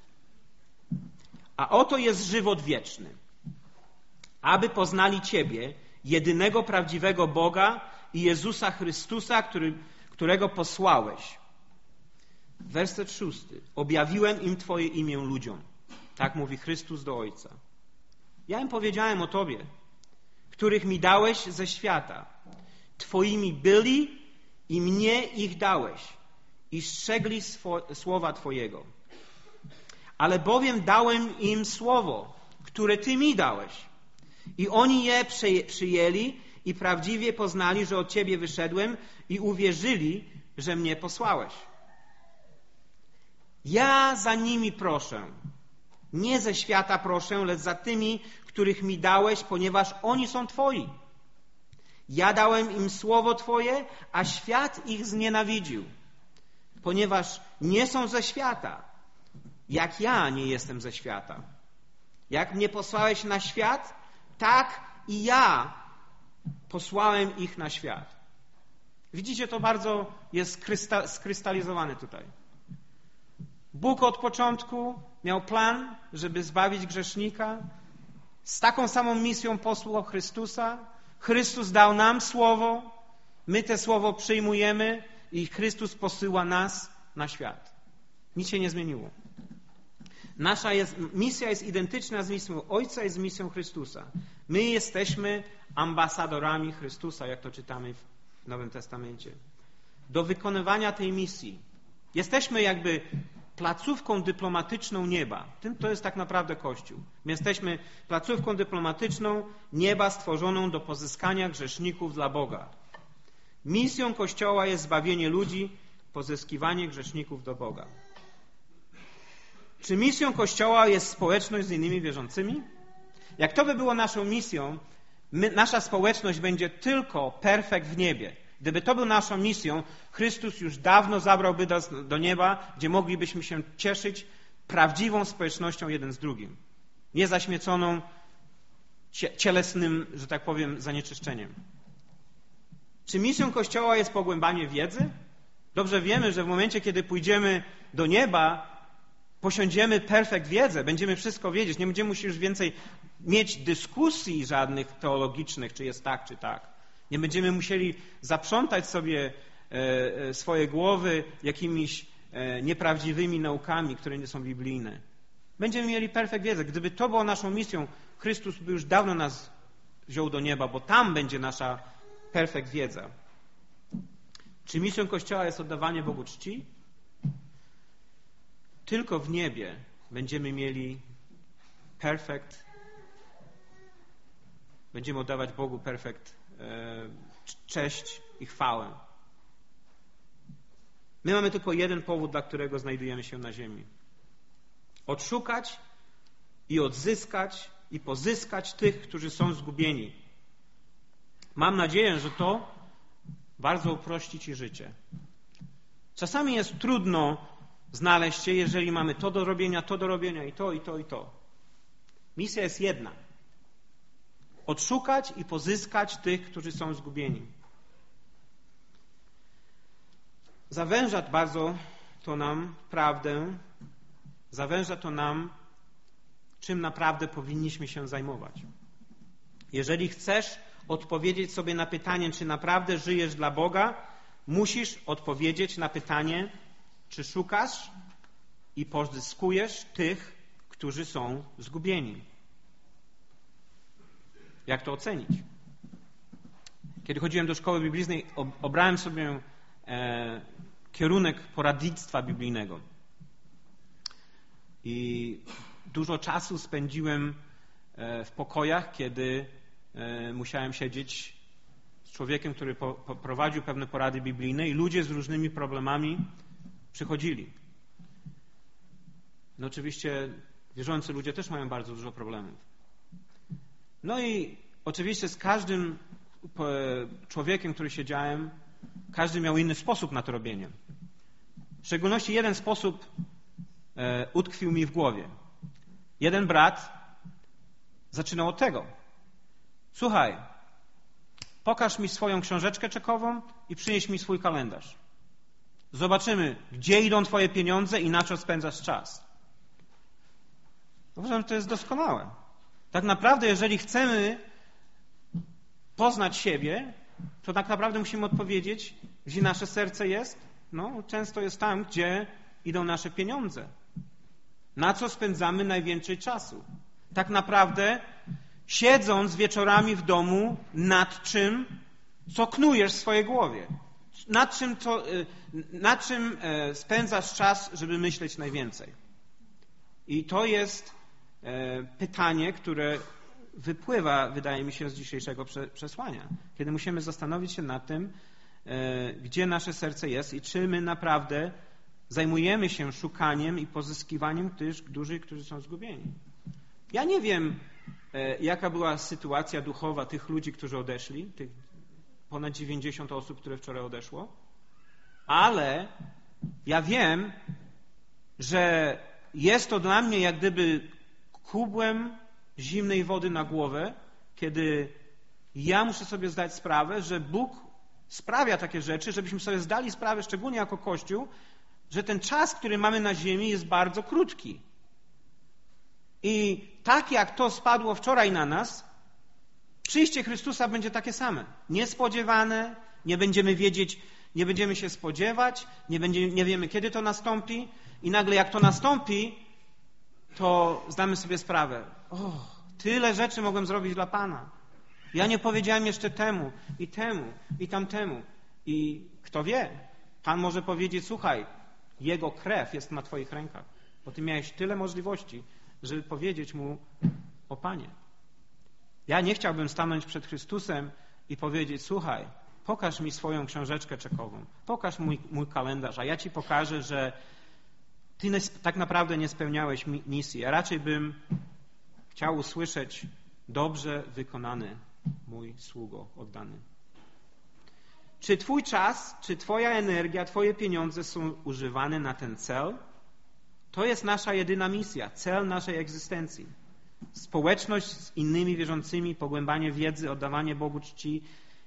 A oto jest żywot wieczny, aby poznali Ciebie, jedynego prawdziwego Boga i Jezusa Chrystusa, którego posłałeś. Werset 6. Objawiłem im Twoje imię ludziom. Tak mówi Chrystus do Ojca. Ja im powiedziałem o Tobie, których mi dałeś ze świata. Twoimi byli i mnie ich dałeś i strzegli słowa Twojego. Ale bowiem dałem im słowo, które Ty mi dałeś. I oni je przyjęli i prawdziwie poznali, że od Ciebie wyszedłem i uwierzyli, że mnie posłałeś. Ja za nimi proszę. Nie ze świata proszę, lecz za tymi, których mi dałeś, ponieważ oni są Twoi. Ja dałem im słowo Twoje, a świat ich znienawidził, ponieważ nie są ze świata, jak ja nie jestem ze świata. Jak mnie posłałeś na świat, tak i ja posłałem ich na świat. Widzicie, to bardzo jest skrystalizowane tutaj. Bóg od początku miał plan, żeby zbawić grzesznika. Z taką samą misją posłał Chrystusa. Chrystus dał nam słowo, my te słowo przyjmujemy i Chrystus posyła nas na świat. Nic się nie zmieniło. Nasza misja jest identyczna z misją Ojca i z misją Chrystusa. My jesteśmy ambasadorami Chrystusa, jak to czytamy w Nowym Testamencie. Do wykonywania tej misji jesteśmy jakby placówką dyplomatyczną nieba. To jest tak naprawdę Kościół. My jesteśmy placówką dyplomatyczną nieba stworzoną do pozyskania grzeszników dla Boga. Misją Kościoła jest zbawienie ludzi, pozyskiwanie grzeszników do Boga. Czy misją Kościoła jest społeczność z innymi wierzącymi? Jak to by było naszą misją, nasza społeczność będzie tylko perfekt w niebie. Gdyby to był naszą misją, Chrystus już dawno zabrałby nas do nieba, gdzie moglibyśmy się cieszyć prawdziwą społecznością jeden z drugim. Nie zaśmieconą cielesnym, że tak powiem, zanieczyszczeniem. Czy misją Kościoła jest pogłębanie wiedzy? Dobrze wiemy, że w momencie, kiedy pójdziemy do nieba, posiądziemy perfekt wiedzę, będziemy wszystko wiedzieć, nie będziemy musieli już więcej mieć dyskusji żadnych teologicznych, czy jest tak, czy tak. Nie będziemy musieli zaprzątać sobie swoje głowy jakimiś nieprawdziwymi naukami, które nie są biblijne. Będziemy mieli perfekt wiedzę. Gdyby to było naszą misją, Chrystus by już dawno nas wziął do nieba, bo tam będzie nasza perfekt wiedza. Czy misją Kościoła jest oddawanie Bogu czci? Tylko w niebie będziemy mieli perfekt, będziemy oddawać Bogu perfekt cześć i chwałę. My mamy tylko jeden powód, dla którego znajdujemy się na ziemi. Odszukać i odzyskać i pozyskać tych, którzy są zgubieni. Mam nadzieję, że to bardzo uprości Ci życie. Czasami jest trudno znaleźć się, jeżeli mamy to do robienia i to, i to, i to. Misja jest jedna. Odszukać i pozyskać tych, którzy są zgubieni. Zawęża bardzo to nam prawdę, zawęża to nam, czym naprawdę powinniśmy się zajmować. Jeżeli chcesz odpowiedzieć sobie na pytanie, czy naprawdę żyjesz dla Boga, musisz odpowiedzieć na pytanie, czy szukasz i pozyskujesz tych, którzy są zgubieni. Jak to ocenić? Kiedy chodziłem do szkoły biblijnej, obrałem sobie kierunek poradnictwa biblijnego. I dużo czasu spędziłem w pokojach, kiedy musiałem siedzieć z człowiekiem, który prowadził pewne porady biblijne i ludzie z różnymi problemami przychodzili. No oczywiście wierzący ludzie też mają bardzo dużo problemów. No i oczywiście z każdym człowiekiem, który siedziałem, każdy miał inny sposób na to robienie. W szczególności jeden sposób utkwił mi w głowie. Jeden brat zaczynał od tego. Słuchaj, pokaż mi swoją książeczkę czekową i przynieś mi swój kalendarz. Zobaczymy, gdzie idą Twoje pieniądze i na co spędzasz czas. Uważam, że to jest doskonałe. Tak naprawdę, jeżeli chcemy poznać siebie, to tak naprawdę musimy odpowiedzieć, gdzie nasze serce jest. No, często jest tam, gdzie idą nasze pieniądze. Na co spędzamy najwięcej czasu. Tak naprawdę, siedząc wieczorami w domu, nad czym, co knujesz w swojej głowie. Nad czym spędzasz czas, żeby myśleć najwięcej. I to jest pytanie, które wypływa, wydaje mi się, z dzisiejszego przesłania. Kiedy musimy zastanowić się nad tym, gdzie nasze serce jest i czy my naprawdę zajmujemy się szukaniem i pozyskiwaniem tych, którzy są zgubieni. Ja nie wiem, jaka była sytuacja duchowa tych ludzi, którzy odeszli, tych ponad 90 osób, które wczoraj odeszło, ale ja wiem, że jest to dla mnie jak gdyby kubłem zimnej wody na głowę, kiedy ja muszę sobie zdać sprawę, że Bóg sprawia takie rzeczy, żebyśmy sobie zdali sprawę, szczególnie jako Kościół, że ten czas, który mamy na ziemi, jest bardzo krótki. I tak jak to spadło wczoraj na nas, przyjście Chrystusa będzie takie same. Niespodziewane, nie będziemy wiedzieć, nie będziemy się spodziewać, nie wiemy, kiedy to nastąpi i nagle jak to nastąpi, to zdamy sobie sprawę. Tyle rzeczy mogłem zrobić dla Pana. Ja nie powiedziałem jeszcze temu i tamtemu. I kto wie, Pan może powiedzieć, słuchaj, Jego krew jest na Twoich rękach, bo Ty miałeś tyle możliwości, żeby powiedzieć Mu o Panie. Ja nie chciałbym stanąć przed Chrystusem i powiedzieć, słuchaj, pokaż mi swoją książeczkę czekową, pokaż mój kalendarz, a ja Ci pokażę, że Ty tak naprawdę nie spełniałeś misji. Ja raczej bym chciał usłyszeć, dobrze wykonany mój sługo oddany. Czy Twój czas, czy Twoja energia, Twoje pieniądze są używane na ten cel? To jest nasza jedyna misja, cel naszej egzystencji. Społeczność z innymi wierzącymi, pogłębanie wiedzy, oddawanie Bogu czci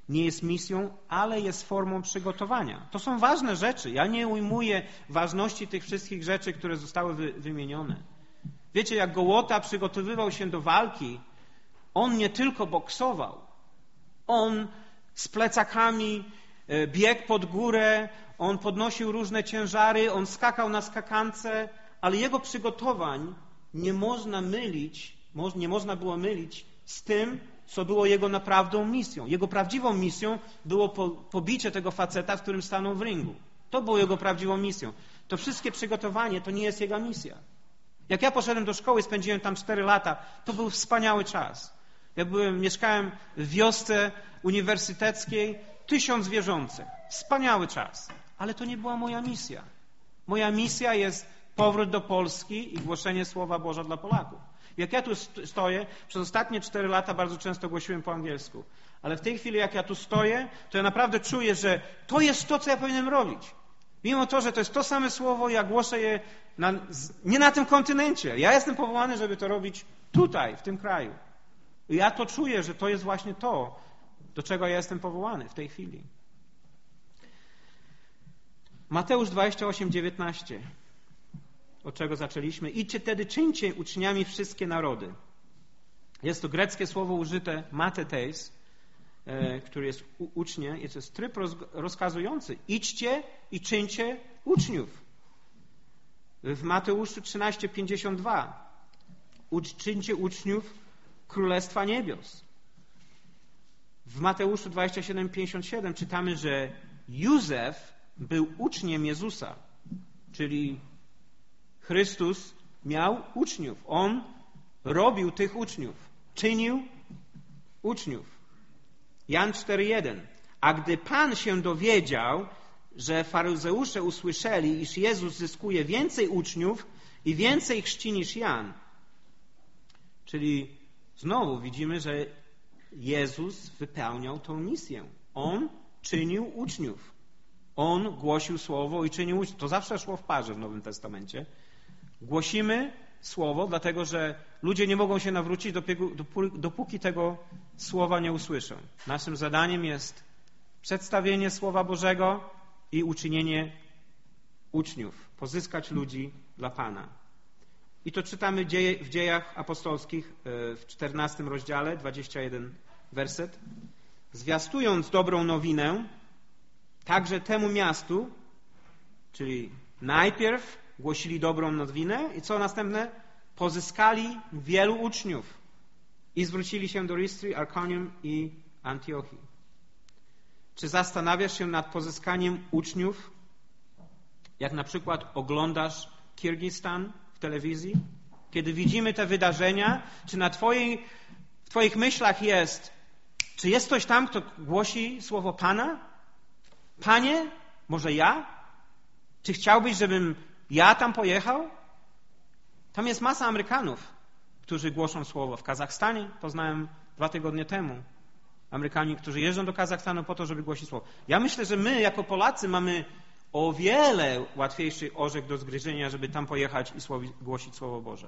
nie jest misją, ale jest formą przygotowania. To są ważne rzeczy. Ja nie ujmuję ważności tych wszystkich rzeczy, które zostały wymienione. Wiecie, jak Gołota przygotowywał się do walki, on nie tylko boksował. On z plecakami biegł pod górę, on podnosił różne ciężary, on skakał na skakance, ale jego przygotowań nie można było mylić z tym, co było jego naprawdę misją. Jego prawdziwą misją było pobicie tego faceta, w którym stanął w ringu. To było jego prawdziwą misją. To wszystkie przygotowanie to nie jest jego misja. Jak ja poszedłem do szkoły, spędziłem tam 4 lata, to był wspaniały czas. Ja mieszkałem w wiosce uniwersyteckiej, 1000 wierzących. Wspaniały czas. Ale to nie była moja misja. Moja misja jest powrót do Polski i głoszenie Słowa Boża dla Polaków. Jak ja tu stoję, przez ostatnie 4 lata bardzo często głosiłem po angielsku. Ale w tej chwili, jak ja tu stoję, to ja naprawdę czuję, że to jest to, co ja powinienem robić. Mimo to, że to jest to same słowo, ja głoszę je nie na tym kontynencie. Ja jestem powołany, żeby to robić tutaj, w tym kraju. I ja to czuję, że to jest właśnie to, do czego ja jestem powołany w tej chwili. Mateusz 28:19. Od czego zaczęliśmy? Idźcie tedy, czyńcie uczniami wszystkie narody. Jest to greckie słowo użyte matetes, który jest ucznie. Jest to tryb rozkazujący. Idźcie i czyńcie uczniów. W Mateuszu 13:52. Czyńcie uczniów Królestwa Niebios. W Mateuszu 27:57 czytamy, że Józef był uczniem Jezusa, czyli Chrystus miał uczniów. On robił tych uczniów. Czynił uczniów. Jan 4:1. A gdy Pan się dowiedział, że faryzeusze usłyszeli, iż Jezus zyskuje więcej uczniów i więcej chrzci niż Jan. Czyli znowu widzimy, że Jezus wypełniał tą misję. On czynił uczniów. On głosił Słowo i czynił uczniów. To zawsze szło w parze w Nowym Testamencie. Głosimy Słowo, dlatego że ludzie nie mogą się nawrócić, dopóki tego Słowa nie usłyszą. Naszym zadaniem jest przedstawienie Słowa Bożego i uczynienie uczniów, pozyskać ludzi dla Pana. I to czytamy w Dziejach Apostolskich w 14 rozdziale, 21 werset. Zwiastując dobrą nowinę, także temu miastu, czyli najpierw głosili dobrą nowinę i co następne? Pozyskali wielu uczniów i zwrócili się do Lystry, Ikonium i Antiochii. Czy zastanawiasz się nad pozyskaniem uczniów, jak na przykład oglądasz Kirgistan w telewizji? Kiedy widzimy te wydarzenia, czy w Twoich myślach jest, czy jest ktoś tam, kto głosi słowo Pana? Panie, może ja? Czy chciałbyś, żebym ja tam pojechał? Tam jest masa Amerykanów, którzy głoszą słowo. W Kazachstanie poznałem 2 tygodnie temu Amerykanie, którzy jeżdżą do Kazachstanu po to, żeby głosić słowo. Ja myślę, że my jako Polacy mamy o wiele łatwiejszy orzech do zgryzienia, żeby tam pojechać i głosić Słowo Boże.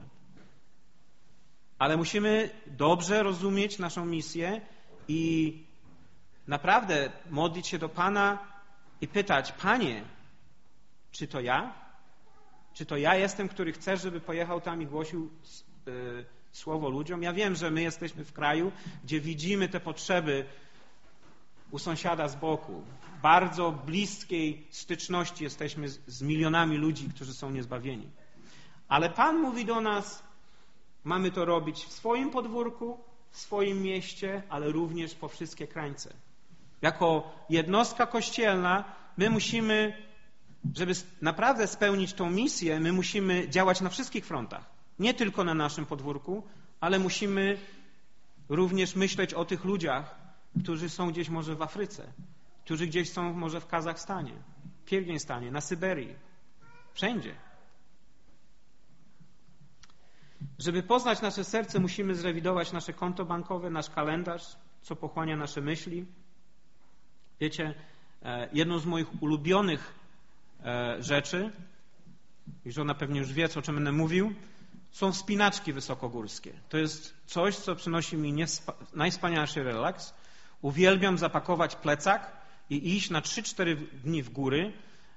Ale musimy dobrze rozumieć naszą misję i naprawdę modlić się do Pana i pytać, Panie, czy to ja? Czy to ja jestem, który chcesz, żeby pojechał tam i głosił Słowo ludziom? Ja wiem, że my jesteśmy w kraju, gdzie widzimy te potrzeby u sąsiada z boku. W bardzo bliskiej styczności jesteśmy z milionami ludzi, którzy są niezbawieni. Ale Pan mówi do nas, mamy to robić w swoim podwórku, w swoim mieście, ale również po wszystkie krańce. Jako jednostka kościelna my musimy, żeby naprawdę spełnić tą misję, my musimy działać na wszystkich frontach. Nie tylko na naszym podwórku, ale musimy również myśleć o tych ludziach, którzy są gdzieś może w Afryce, którzy gdzieś są może w Kazachstanie, w Kirgistanie, na Syberii, wszędzie. Żeby poznać nasze serce, musimy zrewidować nasze konto bankowe, nasz kalendarz, co pochłania nasze myśli. Wiecie, jedną z moich ulubionych rzeczy, i żona pewnie już wie, o czym będę mówił, są wspinaczki wysokogórskie. To jest coś, co przynosi mi najwspanialszy relaks. Uwielbiam zapakować plecak i iść na 3-4 dni w góry.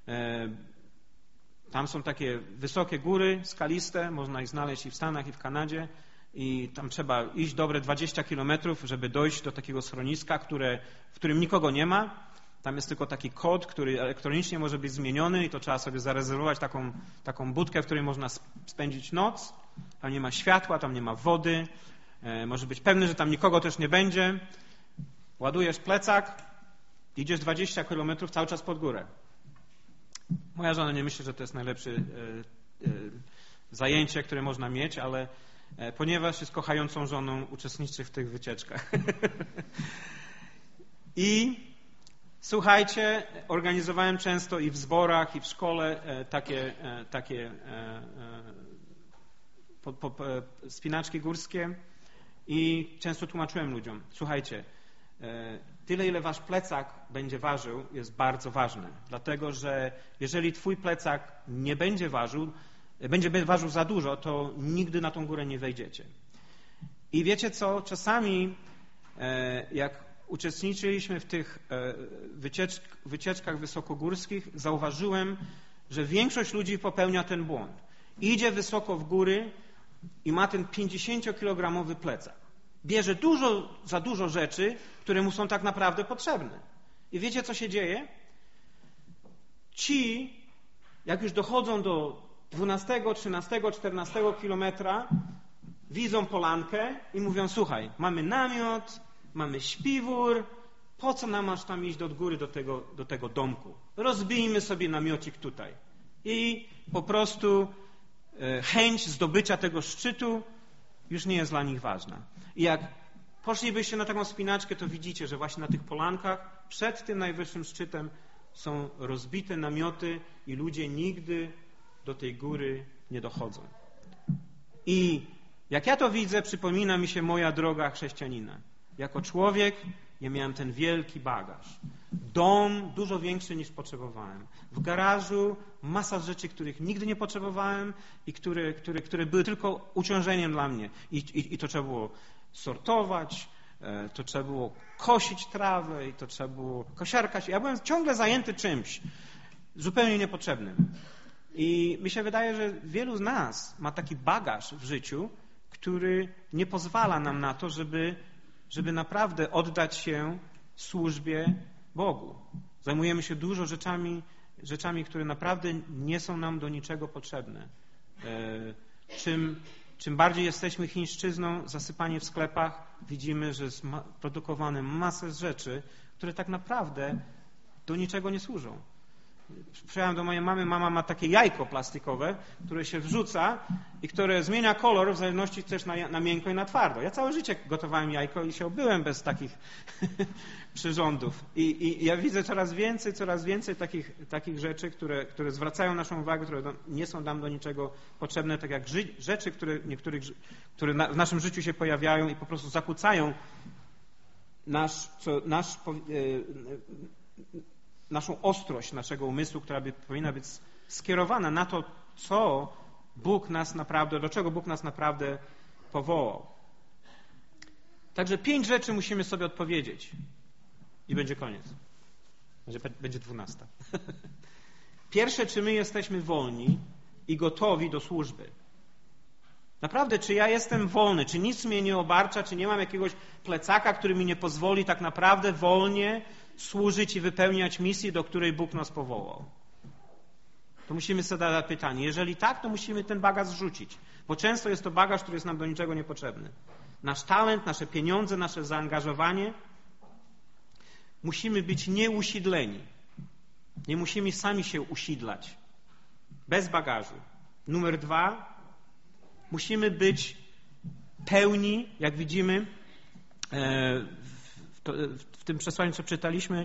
Tam są takie wysokie góry, skaliste, można ich znaleźć i w Stanach, i w Kanadzie. I tam trzeba iść dobre 20 kilometrów, żeby dojść do takiego schroniska, w którym nikogo nie ma. Tam jest tylko taki kod, który elektronicznie może być zmieniony i to trzeba sobie zarezerwować taką budkę, w której można spędzić noc. Tam nie ma światła, tam nie ma wody. Może być pewny, że tam nikogo też nie będzie. Ładujesz plecak, idziesz 20 kilometrów cały czas pod górę. Moja żona nie myśli, że to jest najlepsze zajęcie, które można mieć, ale ponieważ jest kochającą żoną, uczestniczy w tych wycieczkach. I słuchajcie, organizowałem często i w zborach, i w szkole takie spinaczki górskie i często tłumaczyłem ludziom, słuchajcie, tyle, ile wasz plecak będzie ważył, jest bardzo ważne. Dlatego, że jeżeli twój plecak nie będzie ważył za dużo, to nigdy na tą górę nie wejdziecie. I wiecie co? Czasami jak uczestniczyliśmy w tych wycieczkach wysokogórskich, zauważyłem, że większość ludzi popełnia ten błąd. Idzie wysoko w góry i ma ten 50-kilogramowy plecak. Bierze za dużo rzeczy, które mu są tak naprawdę potrzebne. I wiecie, co się dzieje? Ci, jak już dochodzą do 12, 13, 14 kilometra, widzą polankę i mówią, słuchaj, mamy namiot, mamy śpiwór, po co nam aż tam iść do góry do tego domku? Rozbijmy sobie namiocik tutaj. I po prostu chęć zdobycia tego szczytu już nie jest dla nich ważna. I jak poszlibyście na taką spinaczkę, to widzicie, że właśnie na tych polankach przed tym najwyższym szczytem są rozbite namioty i ludzie nigdy do tej góry nie dochodzą. I jak ja to widzę, przypomina mi się moja droga chrześcijanina. Jako człowiek ja miałem ten wielki bagaż. Dom dużo większy niż potrzebowałem. W garażu masa rzeczy, których nigdy nie potrzebowałem i które były tylko uciążeniem dla mnie. I to trzeba było sortować, to trzeba było kosić trawę i to trzeba było kosiarkać. Ja byłem ciągle zajęty czymś zupełnie niepotrzebnym. I mi się wydaje, że wielu z nas ma taki bagaż w życiu, który nie pozwala nam na to, żeby naprawdę oddać się służbie Bogu. Zajmujemy się dużo rzeczami, które naprawdę nie są nam do niczego potrzebne. Czym bardziej jesteśmy chińszczyzną, zasypani w sklepach, widzimy, że jest produkowane masę rzeczy, które tak naprawdę do niczego nie służą. Przyjechałem do mojej mamy, mama ma takie jajko plastikowe, które się wrzuca i które zmienia kolor w zależności chcesz na miękko i na twardo. Ja całe życie gotowałem jajko i się obyłem bez takich przyrządów. I ja widzę coraz więcej takich rzeczy, które zwracają naszą uwagę, które nie są nam do niczego potrzebne, tak jak rzeczy, które w naszym życiu się pojawiają i po prostu zakłócają naszą ostrość naszego umysłu, która powinna być skierowana na to, do czego Bóg nas naprawdę powołał. Także 5 rzeczy musimy sobie odpowiedzieć. I będzie koniec. Będzie 12. Pierwsze, czy my jesteśmy wolni i gotowi do służby? Naprawdę, czy ja jestem wolny? Czy nic mnie nie obarcza? Czy nie mam jakiegoś plecaka, który mi nie pozwoli tak naprawdę wolnie służyć i wypełniać misję, do której Bóg nas powołał? To musimy sobie zadać pytanie. Jeżeli tak, to musimy ten bagaż zrzucić, bo często jest to bagaż, który jest nam do niczego niepotrzebny. Nasz talent, nasze pieniądze, nasze zaangażowanie. Musimy być nieusidleni. Nie musimy sami się usidlać. Bez bagażu. Numer 2. Musimy być pełni, jak widzimy w tym przesłaniu, co czytaliśmy,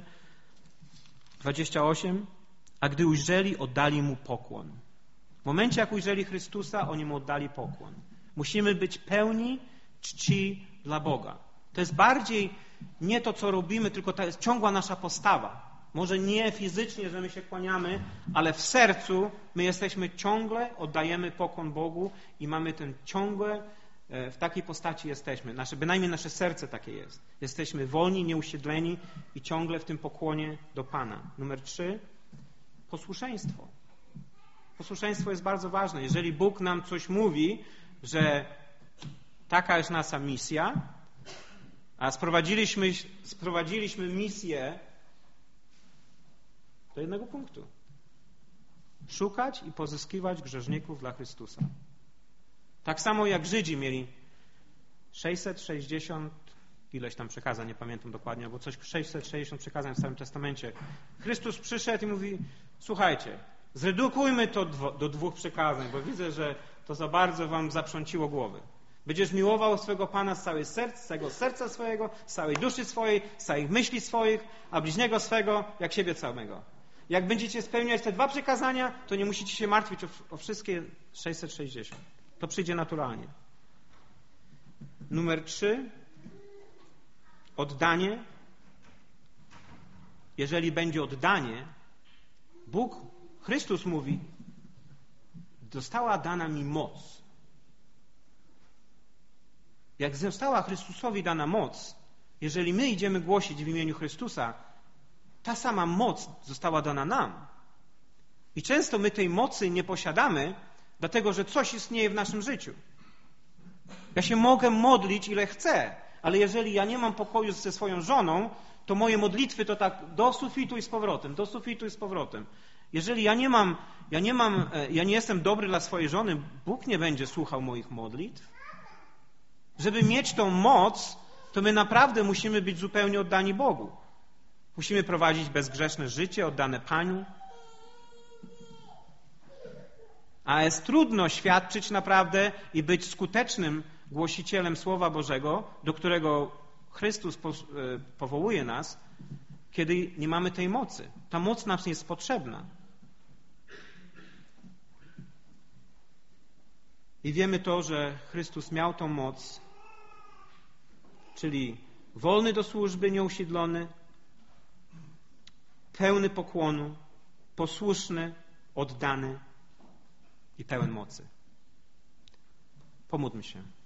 28, a gdy ujrzeli, oddali Mu pokłon. W momencie, jak ujrzeli Chrystusa, oni Mu oddali pokłon. Musimy być pełni czci dla Boga. To jest bardziej nie to, co robimy, tylko to jest ciągła nasza postawa. Może nie fizycznie, że my się kłaniamy, ale w sercu my jesteśmy ciągle, oddajemy pokłon Bogu i mamy ten ciągłe w takiej postaci jesteśmy. Bynajmniej nasze serce takie jest. Jesteśmy wolni, nieusiedleni i ciągle w tym pokłonie do Pana. Numer 3. Posłuszeństwo. Posłuszeństwo jest bardzo ważne. Jeżeli Bóg nam coś mówi, że taka jest nasza misja, a sprowadziliśmy misję do jednego punktu. Szukać i pozyskiwać grzeszników dla Chrystusa. Tak samo jak Żydzi mieli 660 ileś tam przekazań, nie pamiętam dokładnie, albo coś 660 przekazań w Starym Testamencie. Chrystus przyszedł i mówi, słuchajcie, zredukujmy to do 2 przekazań, bo widzę, że to za bardzo wam zaprząciło głowy. Będziesz miłował swego Pana z całego serca swojego, z całej duszy swojej, z całych myśli swoich, a bliźniego swego jak siebie samego. Jak będziecie spełniać te 2 przykazania, to nie musicie się martwić o wszystkie 660. To przyjdzie naturalnie. Numer 3. Oddanie. Jeżeli będzie oddanie, Chrystus mówi, została dana mi moc. Jak została Chrystusowi dana moc, jeżeli my idziemy głosić w imieniu Chrystusa, ta sama moc została dana nam. I często my tej mocy nie posiadamy, dlatego że coś istnieje w naszym życiu. Ja się mogę modlić ile chcę, ale jeżeli ja nie mam pokoju ze swoją żoną, to moje modlitwy to tak do sufitu i z powrotem, do sufitu i z powrotem. Jeżeli ja nie jestem dobry dla swojej żony, Bóg nie będzie słuchał moich modlitw. Żeby mieć tą moc, to my naprawdę musimy być zupełnie oddani Bogu. Musimy prowadzić bezgrzeszne życie, oddane Panu. A jest trudno świadczyć naprawdę i być skutecznym głosicielem Słowa Bożego, do którego Chrystus powołuje nas, kiedy nie mamy tej mocy. Ta moc nam jest potrzebna. I wiemy to, że Chrystus miał tą moc, czyli wolny do służby, nieusiedlony, pełny pokłonu, posłuszny, oddany i pełen mocy. Pomódlmy się.